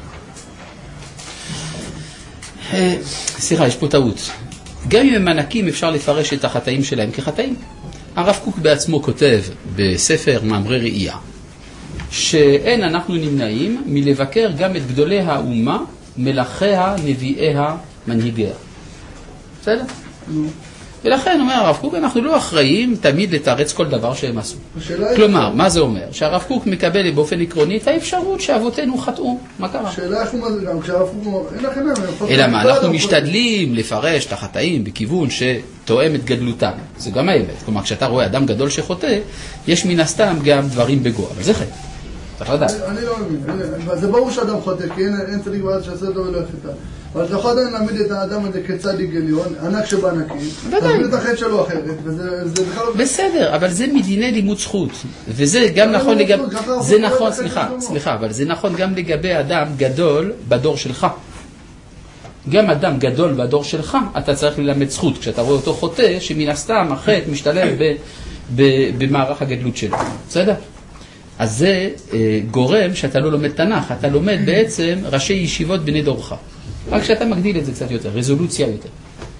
[SPEAKER 1] סליחה, יש פה טעות. גם אם הם ענקים אפשר לפרש את החטאים שלהם כחטאים. הרב קוק בעצמו כותב בספר מאמרי ראייה, שאין אנחנו נמנעים מלבקר גם את גדולי האומה, מלאכיה, נביאיה, מנהיגיה. בסדר? ולכן אומר הרב קוק, אנחנו לא אחראים תמיד לתרץ כל דבר שהם עשו. כלומר, מה זה אומר? שהרב קוק מקבל באופן עקרוני את האפשרות שאבותינו חטאו. מה קרה?
[SPEAKER 6] השאלה איך הוא מזה, גם כשהרב קוק אומר, אין לכם להם.
[SPEAKER 1] אלא מה, אנחנו משתדלים לפרש את החטאים בכיוון שתואם את גדלותם. זה גם האמת. כלומר, כשאתה רואה אדם גדול שחוטא, יש מן הסתם גם דברים בגוע. אבל זה חטא. צריך לדעת.
[SPEAKER 6] אני לא מבין. זה ברור שאדם חוטא, כי אין צדיק בעד שעשה אותו ולא יחטא. אבל אתה יכול עדיין להעמיד את האדם הזה כצדיק עליון, ענק שבענקים, תעמיד את החטא שלו אחרת, וזה בכלל לא...
[SPEAKER 1] בסדר, אבל זה מדיני לימוד זכות, וזה גם נכון לגבי... זה נכון, סליחה, סליחה, אבל זה נכון גם לגבי אדם גדול בדור שלך. גם אדם גדול בדור שלך, אתה צריך ללמד זכות, כשאתה רואה אותו חוטא, שמן הסתם החטא משתלב במערך הגדלות שלו. בסדר? אז זה גורם שאתה לא לומד תנ"ך, אתה לומד בעצם ראשי ישיבות בני דורך. רק שאתה מגדיל את זה קצת יותר, רזולוציה יותר.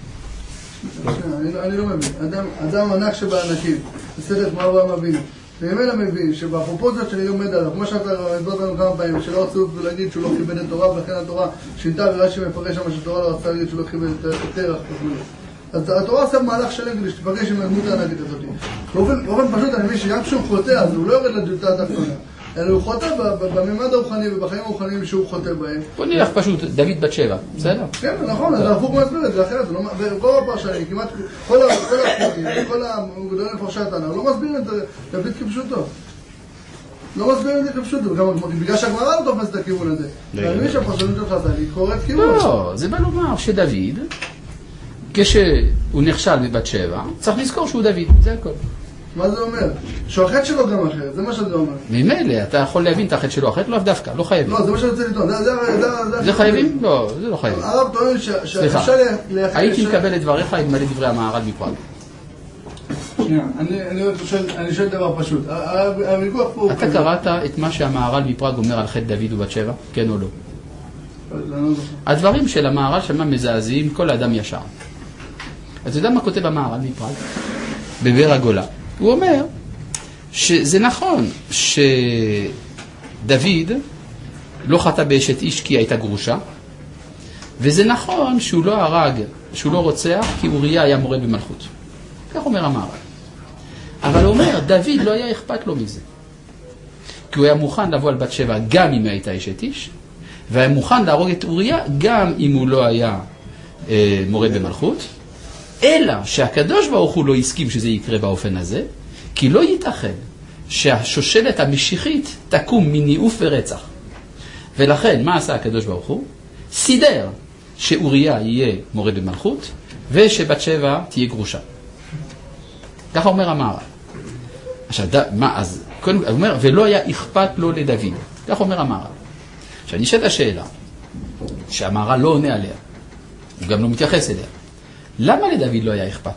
[SPEAKER 6] אני לא מבין. אדם ענק שבענקים, בסדר, כמו אברהם אבינו. וממילא מבין שבפרופוזיות שאני לומד עליו, כמו שאתה הסברת לנו כמה פעמים, שלא רצו להגיד שהוא לא כיבד את תורה, ולכן התורה שינתה ורש"י מפרש שם שתורה לא רצה להגיד שהוא לא כיבד את תרח. אז התורה עושה מהלך שלם כדי שתפגש עם הדמות הענקית הזאת. באופן פשוט אני מבין שגם כשהוא חוטא, אז הוא לא יורד לדלתה התחתונה. אלא הוא חוטא בממד הרוחני ובחיים הרוחניים שהוא חוטא בהם.
[SPEAKER 1] בוא נלך פשוט, דוד בת שבע, בסדר?
[SPEAKER 6] כן, נכון, אז הרב קוק מסביר את זה אחרת, וכל הפרשנים, כמעט כל הפרשנים, כל הגדולים לפרשי התנ"ך, לא מסבירים את דוד כפשוטו. לא מסבירים את זה כפשוטו, בגלל שהגמרא לא תופס את הכיוון הזה. ואני מבין שהפרשנות שלך זה, היא קוראת כיוון.
[SPEAKER 1] לא, זה בא לומר שדוד, כשהוא נכשל בבת שבע, צריך לזכור שהוא דוד, זה הכל.
[SPEAKER 6] מה זה אומר? שהחטא שלו גם אחרת, זה מה שזה אומר.
[SPEAKER 1] ממילא, אתה יכול להבין את החטא שלו אחרת, לא דווקא, לא חייבים.
[SPEAKER 6] לא, זה מה שאני רוצה לטעון.
[SPEAKER 1] זה חייבים? לא, זה לא חייבים.
[SPEAKER 6] הרב טוען שאפשר
[SPEAKER 1] סליחה, הייתי מקבל את דבריך עם מלא דברי המהר"ל מפראג.
[SPEAKER 6] שנייה, אני שואל דבר פשוט. הוויכוח פה...
[SPEAKER 1] אתה קראת את מה שהמהר"ל מפראג אומר על חטא דוד ובת שבע? כן או לא? הדברים של המהר"ל שמה מזעזעים כל האדם ישר. אתה יודע מה כותב המהר"ל מפראג? בבאר הגולה. הוא אומר שזה נכון שדוד לא חטא באשת איש כי הייתה גרושה, וזה נכון שהוא לא הרג, שהוא לא רוצח, כי אוריה היה מורד במלכות. כך אומר המהר"ל. אבל הוא אומר, דוד לא היה אכפת לו מזה. כי הוא היה מוכן לבוא על בת שבע גם אם הייתה אשת איש, והיה מוכן להרוג את אוריה גם אם הוא לא היה אה, מורד במלכות, אלא שהקדוש ברוך הוא לא הסכים שזה יקרה באופן הזה, כי לא ייתכן שהשושלת המשיחית תקום מניאוף ורצח. ולכן, מה עשה הקדוש ברוך הוא? סידר שאוריה יהיה מורד במלכות, ושבת שבע תהיה גרושה. ככה אומר המהר"ל. עכשיו, מה, אז, קודם, הוא אומר, ולא היה אכפת לו לדוד. ככה אומר המהר"ל. עכשיו, נשאלת השאלה, שהמהר"ל לא עונה עליה, הוא גם לא מתייחס אליה. למה לדוד לא היה אכפת?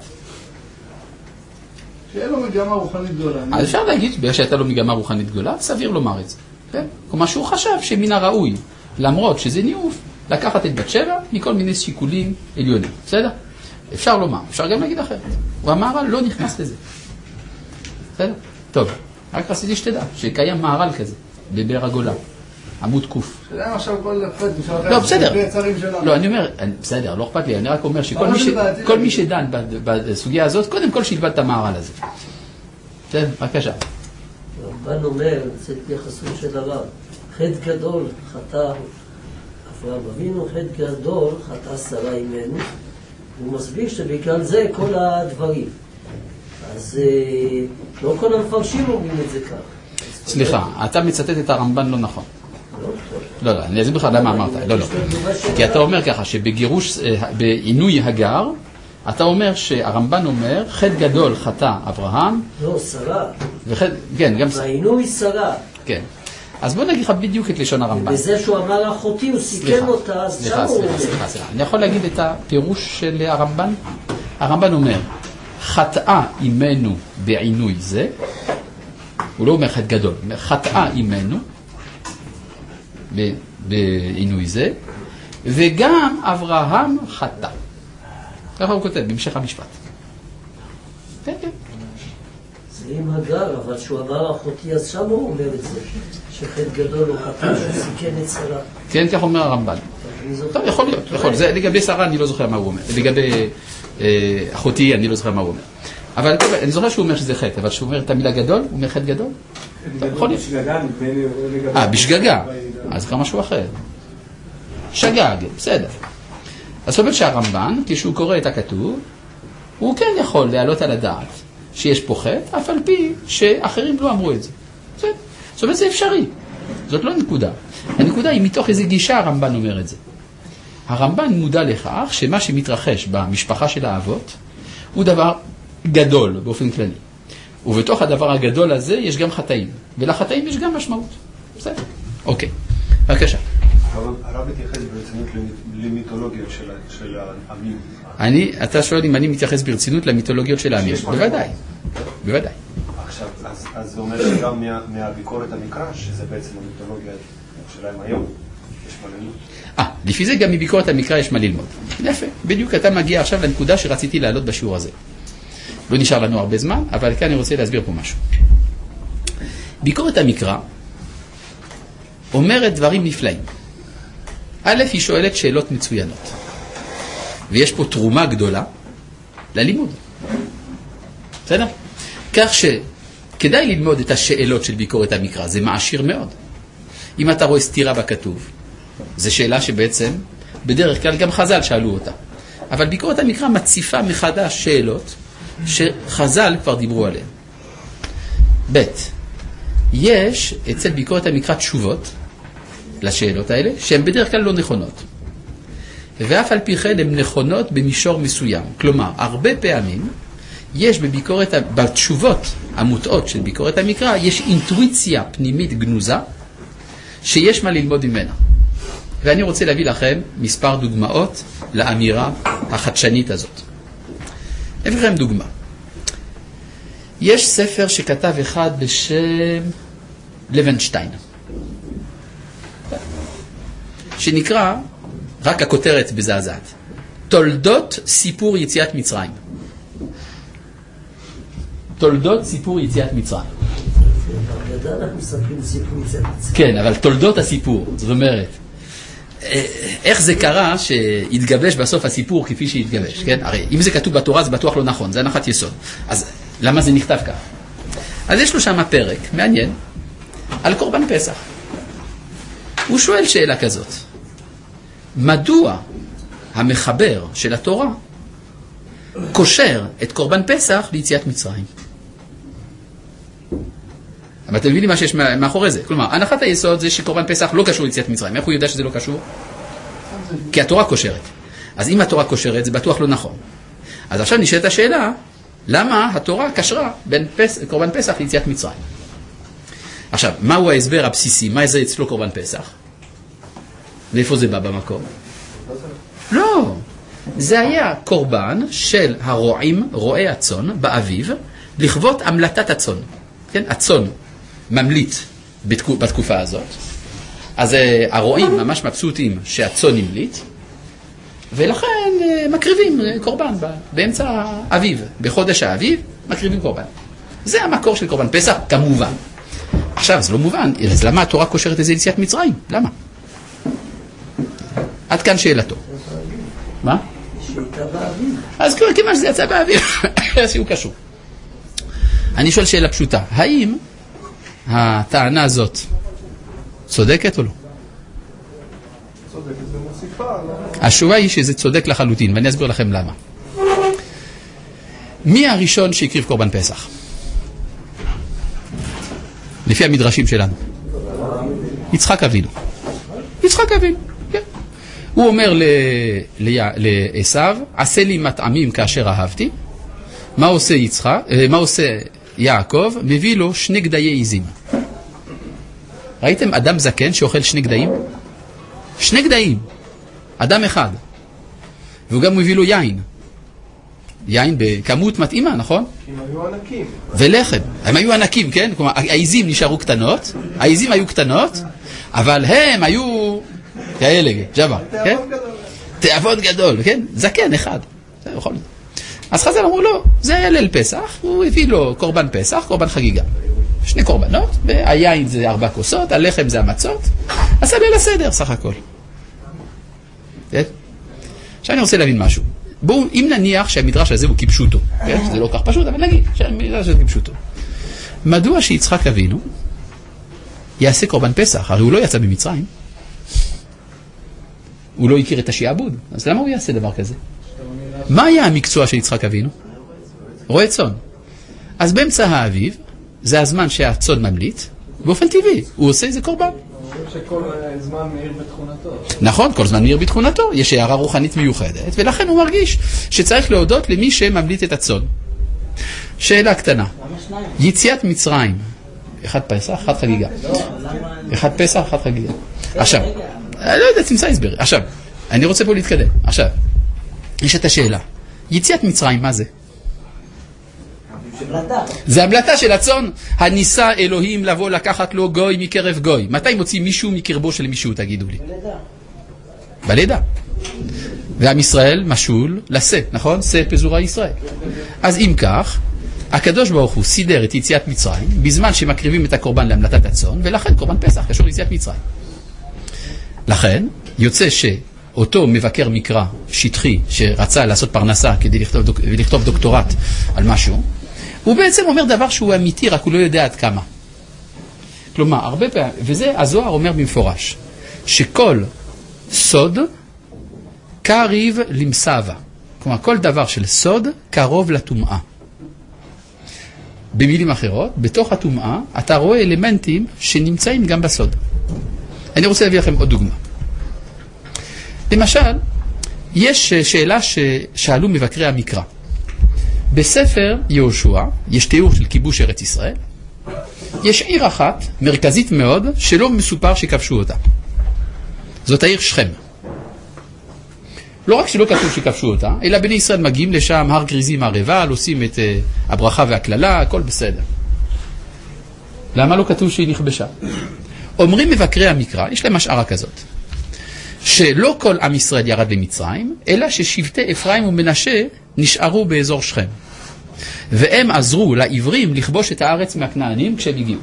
[SPEAKER 6] שאין לו מגמה רוחנית גדולה.
[SPEAKER 1] אז אפשר להגיד, בגלל שהייתה לו מגמה רוחנית גדולה, סביר לומר את זה. כן? כלומר שהוא חשב שמן הראוי, למרות שזה ניאוף, לקחת את בת שבע מכל מיני שיקולים עליונים. בסדר? אפשר לומר, אפשר גם להגיד אחרת. והמהר"ל לא נכנס לזה. בסדר? טוב, רק רציתי שתדע, שקיים מהר"ל כזה, בבאר הגולה, עמוד קוף.
[SPEAKER 6] שלהם עכשיו כל פרט,
[SPEAKER 1] לא, בסדר. לא, אני אומר, בסדר, לא אכפת לי, אני רק אומר שכל מי שדן בסוגיה הזאת, קודם כל שילבד את המהר"ל הזה. בסדר, בבקשה.
[SPEAKER 8] רבן אומר, זה התייחסות של הרב, חטא גדול חטא אברהם אבינו, חטא גדול חטא שרה אימנו, הוא מסביר שבגלל זה כל הדברים. אז לא כל המפרשים אומרים את זה כך.
[SPEAKER 1] סליחה, אתה מצטט את הרמב"ן לא נכון. לא, לא, אני אסביר לך למה אמרת. לא, לא. כי אתה אומר ככה, שבגירוש, בעינוי הגר, אתה אומר שהרמב"ן אומר, חטא גדול חטא אברהם.
[SPEAKER 8] לא, שרה.
[SPEAKER 1] כן, גם שרה.
[SPEAKER 8] בעינוי שרה.
[SPEAKER 1] כן. אז בוא נגיד לך בדיוק את לשון הרמב"ן.
[SPEAKER 8] בזה שהוא אמר אחותי, הוא סיכם אותה, אז שם הוא אומר.
[SPEAKER 1] סליחה, סליחה. אני יכול להגיד את הפירוש של הרמב"ן? הרמב"ן אומר, חטאה אימנו בעינוי זה, הוא לא אומר חטא גדול, הוא אומר חטאה אימנו בעינוי זה, וגם אברהם חטא. ככה הוא כותב, במשך המשפט. כן, כן.
[SPEAKER 8] זה עם הגר, אבל שהוא אמר אחותי, אז שם הוא אומר את זה, שחטא גדול הוא חטא, שסיכן את שרה.
[SPEAKER 1] כן, כך אומר הרמב"ן. טוב, יכול להיות, יכול. זה לגבי שרה אני לא זוכר מה הוא אומר. לגבי אחותי אני לא זוכר מה הוא אומר. אבל אני זוכר שהוא אומר שזה חטא, אבל שהוא אומר את המילה גדול, הוא אומר חטא גדול? יכול להיות. אה, בשגגה. אז זה משהו אחר. שגג, בסדר. אז זאת אומרת שהרמב"ן, כשהוא קורא את הכתוב, הוא כן יכול להעלות על הדעת שיש פה חטא, אף על פי שאחרים לא אמרו את זה. בסדר. זאת אומרת זה אפשרי. זאת לא נקודה. הנקודה היא מתוך איזו גישה הרמב"ן אומר את זה. הרמב"ן מודע לכך שמה שמתרחש במשפחה של האבות הוא דבר גדול באופן כללי. ובתוך הדבר הגדול הזה יש גם חטאים. ולחטאים יש גם משמעות. בסדר. אוקיי. בבקשה.
[SPEAKER 4] הרב מתייחס ברצינות למיתולוגיות של העמים.
[SPEAKER 1] אני, אתה שואל אם אני מתייחס ברצינות למיתולוגיות של העמים. בוודאי. בוודאי.
[SPEAKER 4] עכשיו, אז זה אומר שגם מהביקורת המקרא, שזה בעצם המיתולוגיה שלהם היום, יש מה ללמוד.
[SPEAKER 1] אה, לפי זה גם מביקורת המקרא יש מה ללמוד. יפה. בדיוק אתה מגיע עכשיו לנקודה שרציתי להעלות בשיעור הזה. לא נשאר לנו הרבה זמן, אבל כאן אני רוצה להסביר פה משהו. ביקורת המקרא אומרת דברים נפלאים. א', היא שואלת שאלות מצוינות. ויש פה תרומה גדולה ללימוד. בסדר? כך שכדאי ללמוד את השאלות של ביקורת המקרא, זה מעשיר מאוד. אם אתה רואה סתירה בכתוב, זו שאלה שבעצם בדרך כלל גם חז"ל שאלו אותה. אבל ביקורת המקרא מציפה מחדש שאלות שחז"ל כבר דיברו עליהן. ב', יש אצל ביקורת המקרא תשובות לשאלות האלה, שהן בדרך כלל לא נכונות. ואף על פי כן הן נכונות במישור מסוים. כלומר, הרבה פעמים יש בביקורת, בתשובות המוטעות של ביקורת המקרא, יש אינטואיציה פנימית גנוזה, שיש מה ללמוד ממנה. ואני רוצה להביא לכם מספר דוגמאות לאמירה החדשנית הזאת. אביא לכם דוגמה. יש ספר שכתב אחד בשם לבנשטיין, שנקרא, רק הכותרת בזעזעת, תולדות סיפור יציאת מצרים. תולדות סיפור יציאת מצרים. כן, אבל תולדות הסיפור, זאת אומרת, איך זה קרה שהתגבש בסוף הסיפור כפי שהתגבש, כן? הרי אם זה כתוב בתורה זה בטוח לא נכון, זה הנחת יסוד. אז למה זה נכתב כך? אז יש לו שם פרק מעניין על קורבן פסח. הוא שואל שאלה כזאת: מדוע המחבר של התורה קושר את קורבן פסח ליציאת מצרים? אבל אתם מבינים מה שיש מאחורי זה. כלומר, הנחת היסוד זה שקורבן פסח לא קשור ליציאת מצרים. איך הוא יודע שזה לא קשור? כי התורה קושרת. אז אם התורה קושרת, זה בטוח לא נכון. אז עכשיו נשאלת השאלה, למה התורה קשרה בין פס... קורבן פסח ליציאת מצרים? עכשיו, מהו ההסבר הבסיסי? מה זה אצלו קורבן פסח? ואיפה זה בא במקום? לא. זה היה קורבן של הרועים, רועי הצאן, באביב, לכבוד המלטת הצאן. כן? הצאן ממליט בתקו, בתקופה הזאת. אז הרועים ממש מבסוטים שהצאן נמליט, ולכן מקריבים קורבן באמצע האביב. בחודש האביב מקריבים קורבן. זה המקור של קורבן פסח, כמובן. עכשיו, זה לא מובן. אז למה התורה קושרת את זה ליציאת מצרים? למה? עד כאן שאלתו. מה?
[SPEAKER 8] שיטה באביב.
[SPEAKER 1] אז כיוון שזה יצא באביב, שהוא קשור. אני שואל שאלה פשוטה. האם הטענה הזאת צודקת או לא?
[SPEAKER 2] צודקת ומוסיפה.
[SPEAKER 1] התשובה היא שזה צודק לחלוטין, ואני אסביר לכם למה. מי הראשון שהקריב קורבן פסח? לפי המדרשים שלנו. יצחק אבינו. יצחק אבינו, כן. הוא אומר לעשיו, עשה לי מטעמים כאשר אהבתי. מה עושה יצחק? מה עושה יעקב? מביא לו שני גדיי עזים. ראיתם אדם זקן שאוכל שני גדיים? שני גדיים. אדם אחד. והוא גם מביא לו יין. יין בכמות מתאימה, נכון?
[SPEAKER 2] הם היו ענקים.
[SPEAKER 1] ולחם. הם היו ענקים, כן? כלומר, העזים נשארו קטנות. העזים היו קטנות, אבל הם היו כאלה, ג'אבה. כן? תיאבון גדול, כן? זקן אחד. זה יכול להיות. אז חז"ל אמרו לו, זה היה ליל פסח, הוא הביא לו קורבן פסח, קורבן חגיגה. שני קורבנות, והיין זה ארבע כוסות, הלחם זה המצות, עשה ליל הסדר סך הכל. כן? עכשיו אני רוצה להבין משהו. בואו, אם נניח שהמדרש הזה הוא כפשוטו, כן? זה לא כך פשוט, אבל נגיד שהמדרש הזה כפשוטו. מדוע שיצחק אבינו יעשה קורבן פסח? הרי הוא לא יצא במצרים. הוא לא הכיר את השיעבוד. אז למה הוא יעשה דבר כזה? מה היה המקצוע של יצחק אבינו? רועה צאן. אז באמצע האביב, זה הזמן שהצאן ממליט, באופן טבעי, הוא עושה איזה קורבן.
[SPEAKER 2] אני חושב שכל זמן מאיר בתכונתו.
[SPEAKER 1] נכון, כל זמן מאיר בתכונתו. יש הערה רוחנית מיוחדת, ולכן הוא מרגיש שצריך להודות למי שממליט את הצאן. שאלה קטנה. יציאת מצרים, אחד פסח, אחד חגיגה. אחד פסח, אחד חגיגה. עכשיו, אני לא יודע, תמצא הסבר. עכשיו, אני רוצה פה להתקדם. עכשיו, יש את השאלה. יציאת מצרים, מה זה? זה המלטה של הצאן. הניסה אלוהים לבוא לקחת לו גוי מקרב גוי. מתי מוציא מישהו מקרבו של מישהו, תגידו לי? בלידה. בלידה. ועם ישראל משול לשה, נכון? שה פזורה ישראל. אז אם כך, הקדוש ברוך הוא סידר את יציאת מצרים בזמן שמקריבים את הקורבן להמלטת הצאן, ולכן קורבן פסח קשור ליציאת מצרים. לכן יוצא ש אותו מבקר מקרא שטחי שרצה לעשות פרנסה כדי לכתוב, דוק, לכתוב דוקטורט על משהו, הוא בעצם אומר דבר שהוא אמיתי, רק הוא לא יודע עד כמה. כלומר, הרבה פעמים, וזה הזוהר אומר במפורש, שכל סוד קריב למסבה. כלומר, כל דבר של סוד קרוב לטומאה. במילים אחרות, בתוך הטומאה אתה רואה אלמנטים שנמצאים גם בסוד. אני רוצה להביא לכם עוד דוגמה. למשל, יש שאלה ששאלו מבקרי המקרא. בספר יהושע יש תיאור של כיבוש ארץ ישראל. יש עיר אחת, מרכזית מאוד, שלא מסופר שכבשו אותה. זאת העיר שכם. לא רק שלא כתוב שכבשו אותה, אלא בני ישראל מגיעים לשם, הר גריזים ערבה, עושים את uh, הברכה והכללה, הכל בסדר. למה לא כתוב שהיא נכבשה? אומרים מבקרי המקרא, יש להם השערה כזאת, שלא כל עם ישראל ירד למצרים, אלא ששבטי אפרים ומנשה נשארו באזור שכם. והם עזרו לעברים לכבוש את הארץ מהכנענים כשהם הגיעו.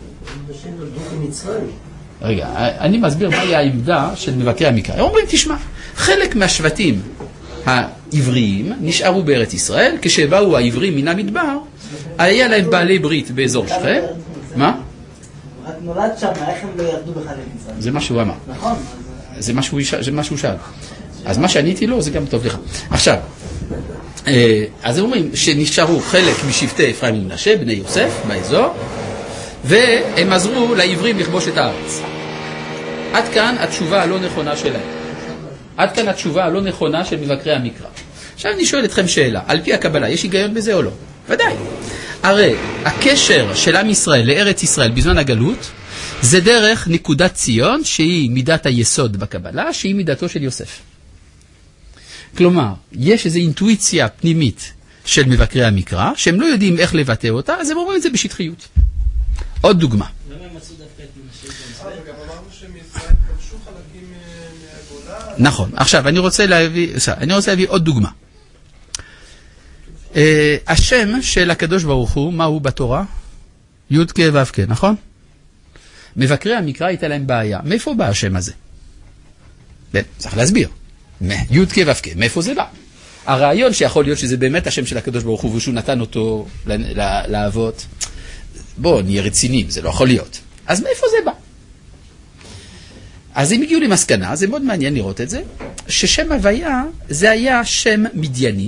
[SPEAKER 1] רגע, אני מסביר מהי העמדה של מבקרי המקרא. הם אומרים, תשמע, חלק מהשבטים העבריים נשארו בארץ ישראל, כשבאו העברים מן המדבר, היה להם בעלי ברית באזור שכם. מה?
[SPEAKER 10] רק נולד שם, איך הם לא ירדו בכלל למצרים?
[SPEAKER 1] זה מה שהוא אמר.
[SPEAKER 10] נכון.
[SPEAKER 1] זה מה שהוא שאל. אז מה שעניתי לו זה גם טוב לך. עכשיו, אז הם אומרים שנשארו חלק משבטי אפרים ומנשה, בני יוסף, באזור, והם עזרו לעברים לכבוש את הארץ. עד כאן התשובה הלא נכונה שלהם. עד כאן התשובה הלא נכונה של מבקרי המקרא. עכשיו אני שואל אתכם שאלה, על פי הקבלה, יש היגיון בזה או לא? ודאי. הרי הקשר של עם ישראל לארץ ישראל בזמן הגלות, זה דרך נקודת ציון, שהיא מידת היסוד בקבלה, שהיא מידתו של יוסף. כלומר, יש איזו אינטואיציה פנימית של מבקרי המקרא, שהם לא יודעים איך לבטא אותה, אז הם אומרים את זה בשטחיות. עוד דוגמה.
[SPEAKER 10] למה הם מצאו דווקא את מנשה?
[SPEAKER 2] וגם אמרנו שמישראל כבשו חלקים מהגולה.
[SPEAKER 1] נכון. עכשיו, אני רוצה להביא, אני רוצה להביא עוד דוגמה. השם של הקדוש ברוך הוא, מה הוא בתורה? י' כ' ו' כ', נכון? מבקרי המקרא הייתה להם בעיה. מאיפה בא השם הזה? צריך להסביר. י' כ' ו' כ', מאיפה זה בא? הרעיון שיכול להיות שזה באמת השם של הקדוש ברוך הוא, ושהוא נתן אותו לאבות. בואו, נהיה רציניים, זה לא יכול להיות. אז מאיפה זה בא? אז הם הגיעו למסקנה, זה מאוד מעניין לראות את זה, ששם הוויה זה היה שם מדייני,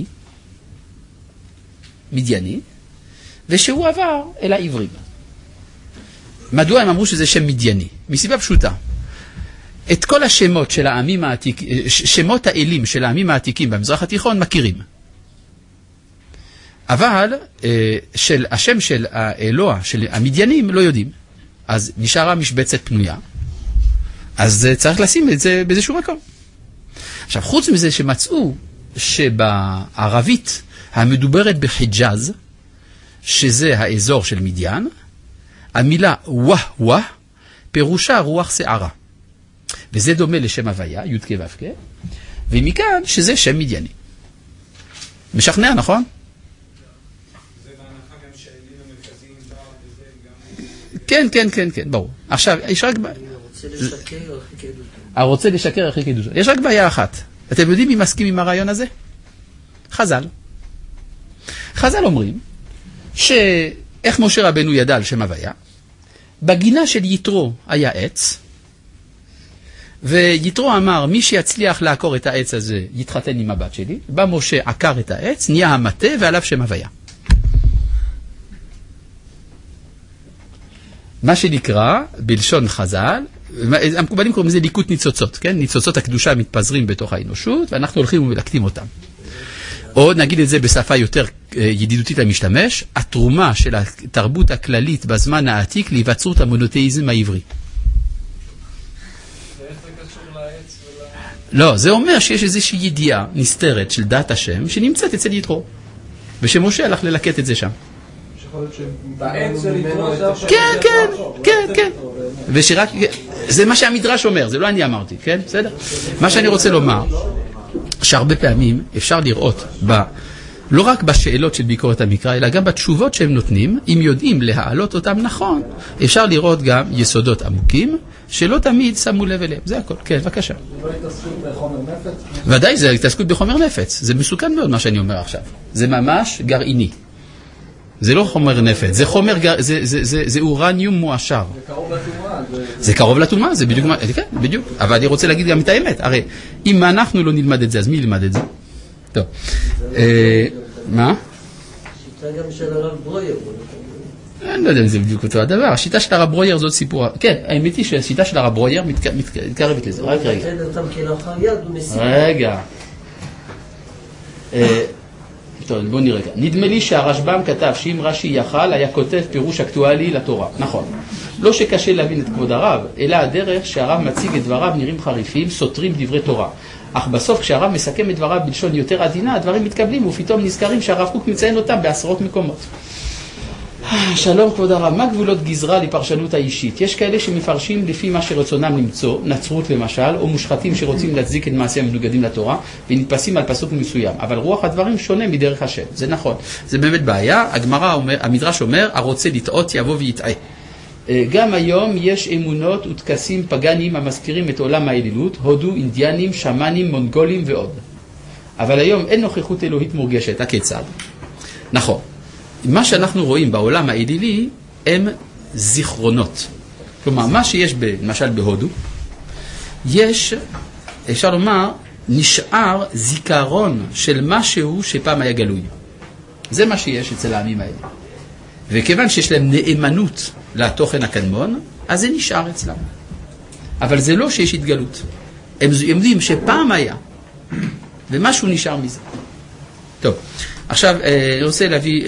[SPEAKER 1] מדייני, ושהוא עבר אל העברים. מדוע הם אמרו שזה שם מדייני? מסיבה פשוטה. את כל השמות של העמים העתיקים, שמות האלים של העמים העתיקים במזרח התיכון מכירים. אבל של השם של האלוה, של המדיינים, לא יודעים. אז נשארה משבצת פנויה. אז צריך לשים את זה באיזשהו מקום. עכשיו, חוץ מזה שמצאו שבערבית המדוברת בחיג'אז, שזה האזור של מדיין, המילה ווה ווה פירושה רוח שערה. וזה דומה לשם הוויה, י' כ' ו' כ', ומכאן שזה שם מדייני. משכנע, נכון?
[SPEAKER 3] זה בהנחה גם שהאלים המרכזיים באו וזה גם...
[SPEAKER 1] כן, כן, כן, כן, ברור. עכשיו, יש רק...
[SPEAKER 8] רוצה לשקר אחרי קידושו.
[SPEAKER 1] הרוצה לשקר אחרי קידושו. יש רק בעיה אחת. אתם יודעים מי מסכים עם הרעיון הזה? חז"ל. חז"ל אומרים שאיך משה רבנו ידע על שם הוויה? בגינה של יתרו היה עץ, ויתרו אמר, מי שיצליח לעקור את העץ הזה יתחתן עם הבת שלי. בא משה, עקר את העץ, נהיה המטה ועליו שם הוויה. מה שנקרא בלשון חז"ל, המקובלים קוראים לזה ליקוט ניצוצות, כן? ניצוצות הקדושה מתפזרים בתוך האנושות, ואנחנו הולכים ומלקטים אותם. או נגיד את זה בשפה יותר ידידותית למשתמש, התרומה של התרבות הכללית בזמן העתיק להיווצרות המונותאיזם העברי. לא, זה אומר שיש איזושהי ידיעה נסתרת של דת השם שנמצאת אצל יתרו, ושמשה הלך ללקט את זה שם. כן, כן, כן, כן. ושרק, זה מה שהמדרש אומר, זה לא אני אמרתי, כן? בסדר? מה שאני רוצה לומר, שהרבה פעמים אפשר לראות ב, לא רק בשאלות של ביקורת המקרא, אלא גם בתשובות שהם נותנים, אם יודעים להעלות אותם נכון, אפשר לראות גם יסודות עמוקים, שלא תמיד שמו לב אליהם. זה הכל. כן, בבקשה.
[SPEAKER 2] זה לא התעסקות בחומר נפץ?
[SPEAKER 1] ודאי, זה התעסקות בחומר נפץ. זה מסוכן מאוד מה שאני אומר עכשיו. זה ממש גרעיני. זה לא חומר נפץ, זה חומר, זה, זה, זה, זה, זה אורניום מואשר.
[SPEAKER 2] זה קרוב לטומאה. זה...
[SPEAKER 1] זה קרוב לטומאה, זה בדיוק, כן, בדיוק. אבל אני רוצה להגיד גם את האמת. הרי, אם אנחנו לא נלמד את זה, אז מי ילמד את זה? טוב. מה?
[SPEAKER 8] שיטה גם של הרב ברויר.
[SPEAKER 1] אני לא יודע אם זה בדיוק אותו הדבר. השיטה של הרב ברויר זאת סיפור... כן, האמת היא שהשיטה של הרב ברויר מתקרבת לזה. רק רגע. רגע. טוב, בואו נראה. נדמה לי שהרשב"ם כתב שאם רש"י יכל, היה כותב פירוש אקטואלי לתורה. נכון. לא שקשה להבין את כבוד הרב, אלא הדרך שהרב מציג את דבריו נראים חריפים, סותרים דברי תורה. אך בסוף כשהרב מסכם את דבריו בלשון יותר עדינה, הדברים מתקבלים ופתאום נזכרים שהרב קוק מציין אותם בעשרות מקומות. שלום כבוד הרב, מה גבולות גזרה לפרשנות האישית? יש כאלה שמפרשים לפי מה שרצונם למצוא, נצרות למשל, או מושחתים שרוצים להצדיק את מעשי המנוגדים לתורה, ונתפסים על פסוק מסוים. אבל רוח הדברים שונה מדרך השם. זה נכון. זה באמת בעיה. הגמרא אומר, המדרש אומר, הרוצה לטעות יבוא ויטעה. גם היום יש אמונות וטקסים פגניים המזכירים את עולם האלילות, הודו, אינדיאנים, שמנים, מונגולים ועוד. אבל היום אין נוכחות אלוהית מורגשת. הכיצד? נכון. מה שאנחנו רואים בעולם האלילי הם זיכרונות. כלומר, מה שיש ב, למשל בהודו, יש, אפשר לומר, נשאר זיכרון של משהו שפעם היה גלוי. זה מה שיש אצל העמים האלה. וכיוון שיש להם נאמנות לתוכן הקדמון, אז זה נשאר אצלם. אבל זה לא שיש התגלות. הם יודעים שפעם היה, ומשהו נשאר מזה. טוב, עכשיו אני רוצה להביא,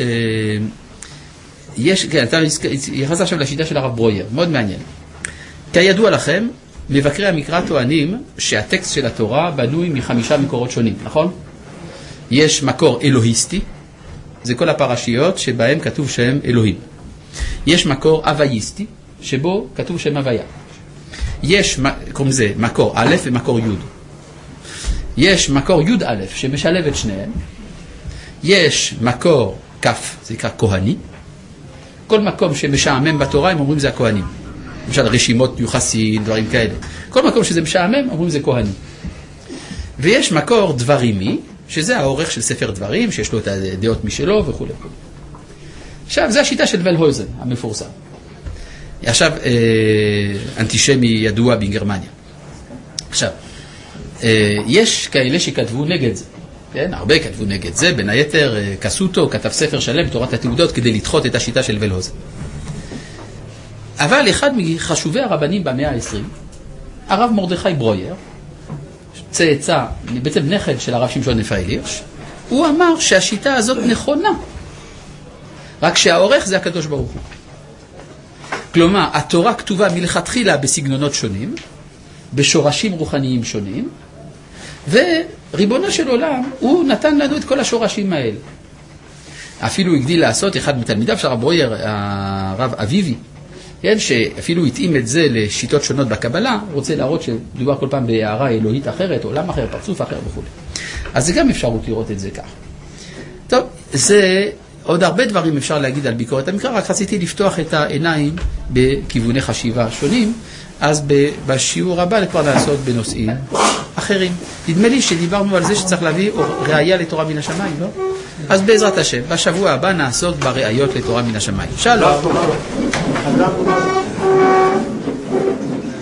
[SPEAKER 1] יש, כן, אתה יחס עכשיו לשיטה של הרב ברויר, מאוד מעניין. כידוע לכם, מבקרי המקרא טוענים שהטקסט של התורה בנוי מחמישה מקורות שונים, נכון? יש מקור אלוהיסטי, זה כל הפרשיות שבהם כתוב שם אלוהים. יש מקור הווייסטי, שבו כתוב שם הוויה. יש, קוראים לזה, מקור א' ומקור י'. יש מקור י' א' שמשלב את שניהם. יש מקור כ', זה נקרא כהני. כל מקום שמשעמם בתורה, הם אומרים זה הכהנים. למשל רשימות יוחסין, דברים כאלה. כל מקום שזה משעמם, אומרים זה כהני. ויש מקור דברימי, שזה העורך של ספר דברים, שיש לו את הדעות משלו וכו'. עכשיו, זו השיטה של ולהויזן, המפורסם. עכשיו, אנטישמי ידוע בגרמניה. עכשיו, יש כאלה שכתבו נגד זה. כן? הרבה כתבו נגד זה, בין היתר קסוטו כתב ספר שלם בתורת התעודות כדי לדחות את השיטה של ולהויזן. אבל אחד מחשובי הרבנים במאה העשרים, הרב מרדכי ברויר, צאצא, בעצם נכד של הרב שמשון רפאל הירש, הוא אמר שהשיטה הזאת נכונה, רק שהעורך זה הקדוש ברוך הוא. כלומר, התורה כתובה מלכתחילה בסגנונות שונים, בשורשים רוחניים שונים, וריבונו של עולם, הוא נתן לנו את כל השורשים האלה. אפילו הגדיל לעשות אחד מתלמידיו של הרב ברויר, הרב אביבי, כן, שאפילו התאים את זה לשיטות שונות בקבלה, רוצה להראות שדובר כל פעם בהערה אלוהית אחרת, עולם אחר, פרצוף אחר וכו'. אז זה גם אפשרות לראות את זה כך. טוב, זה עוד הרבה דברים אפשר להגיד על ביקורת המקרא, רק רציתי לפתוח את העיניים בכיווני חשיבה שונים, אז בשיעור הבא כבר לעשות בנושאים אחרים. נדמה לי שדיברנו על זה שצריך להביא ראייה לתורה מן השמיים, לא? אז בעזרת השם, בשבוע הבא נעסוק בראיות לתורה מן השמיים. שלום.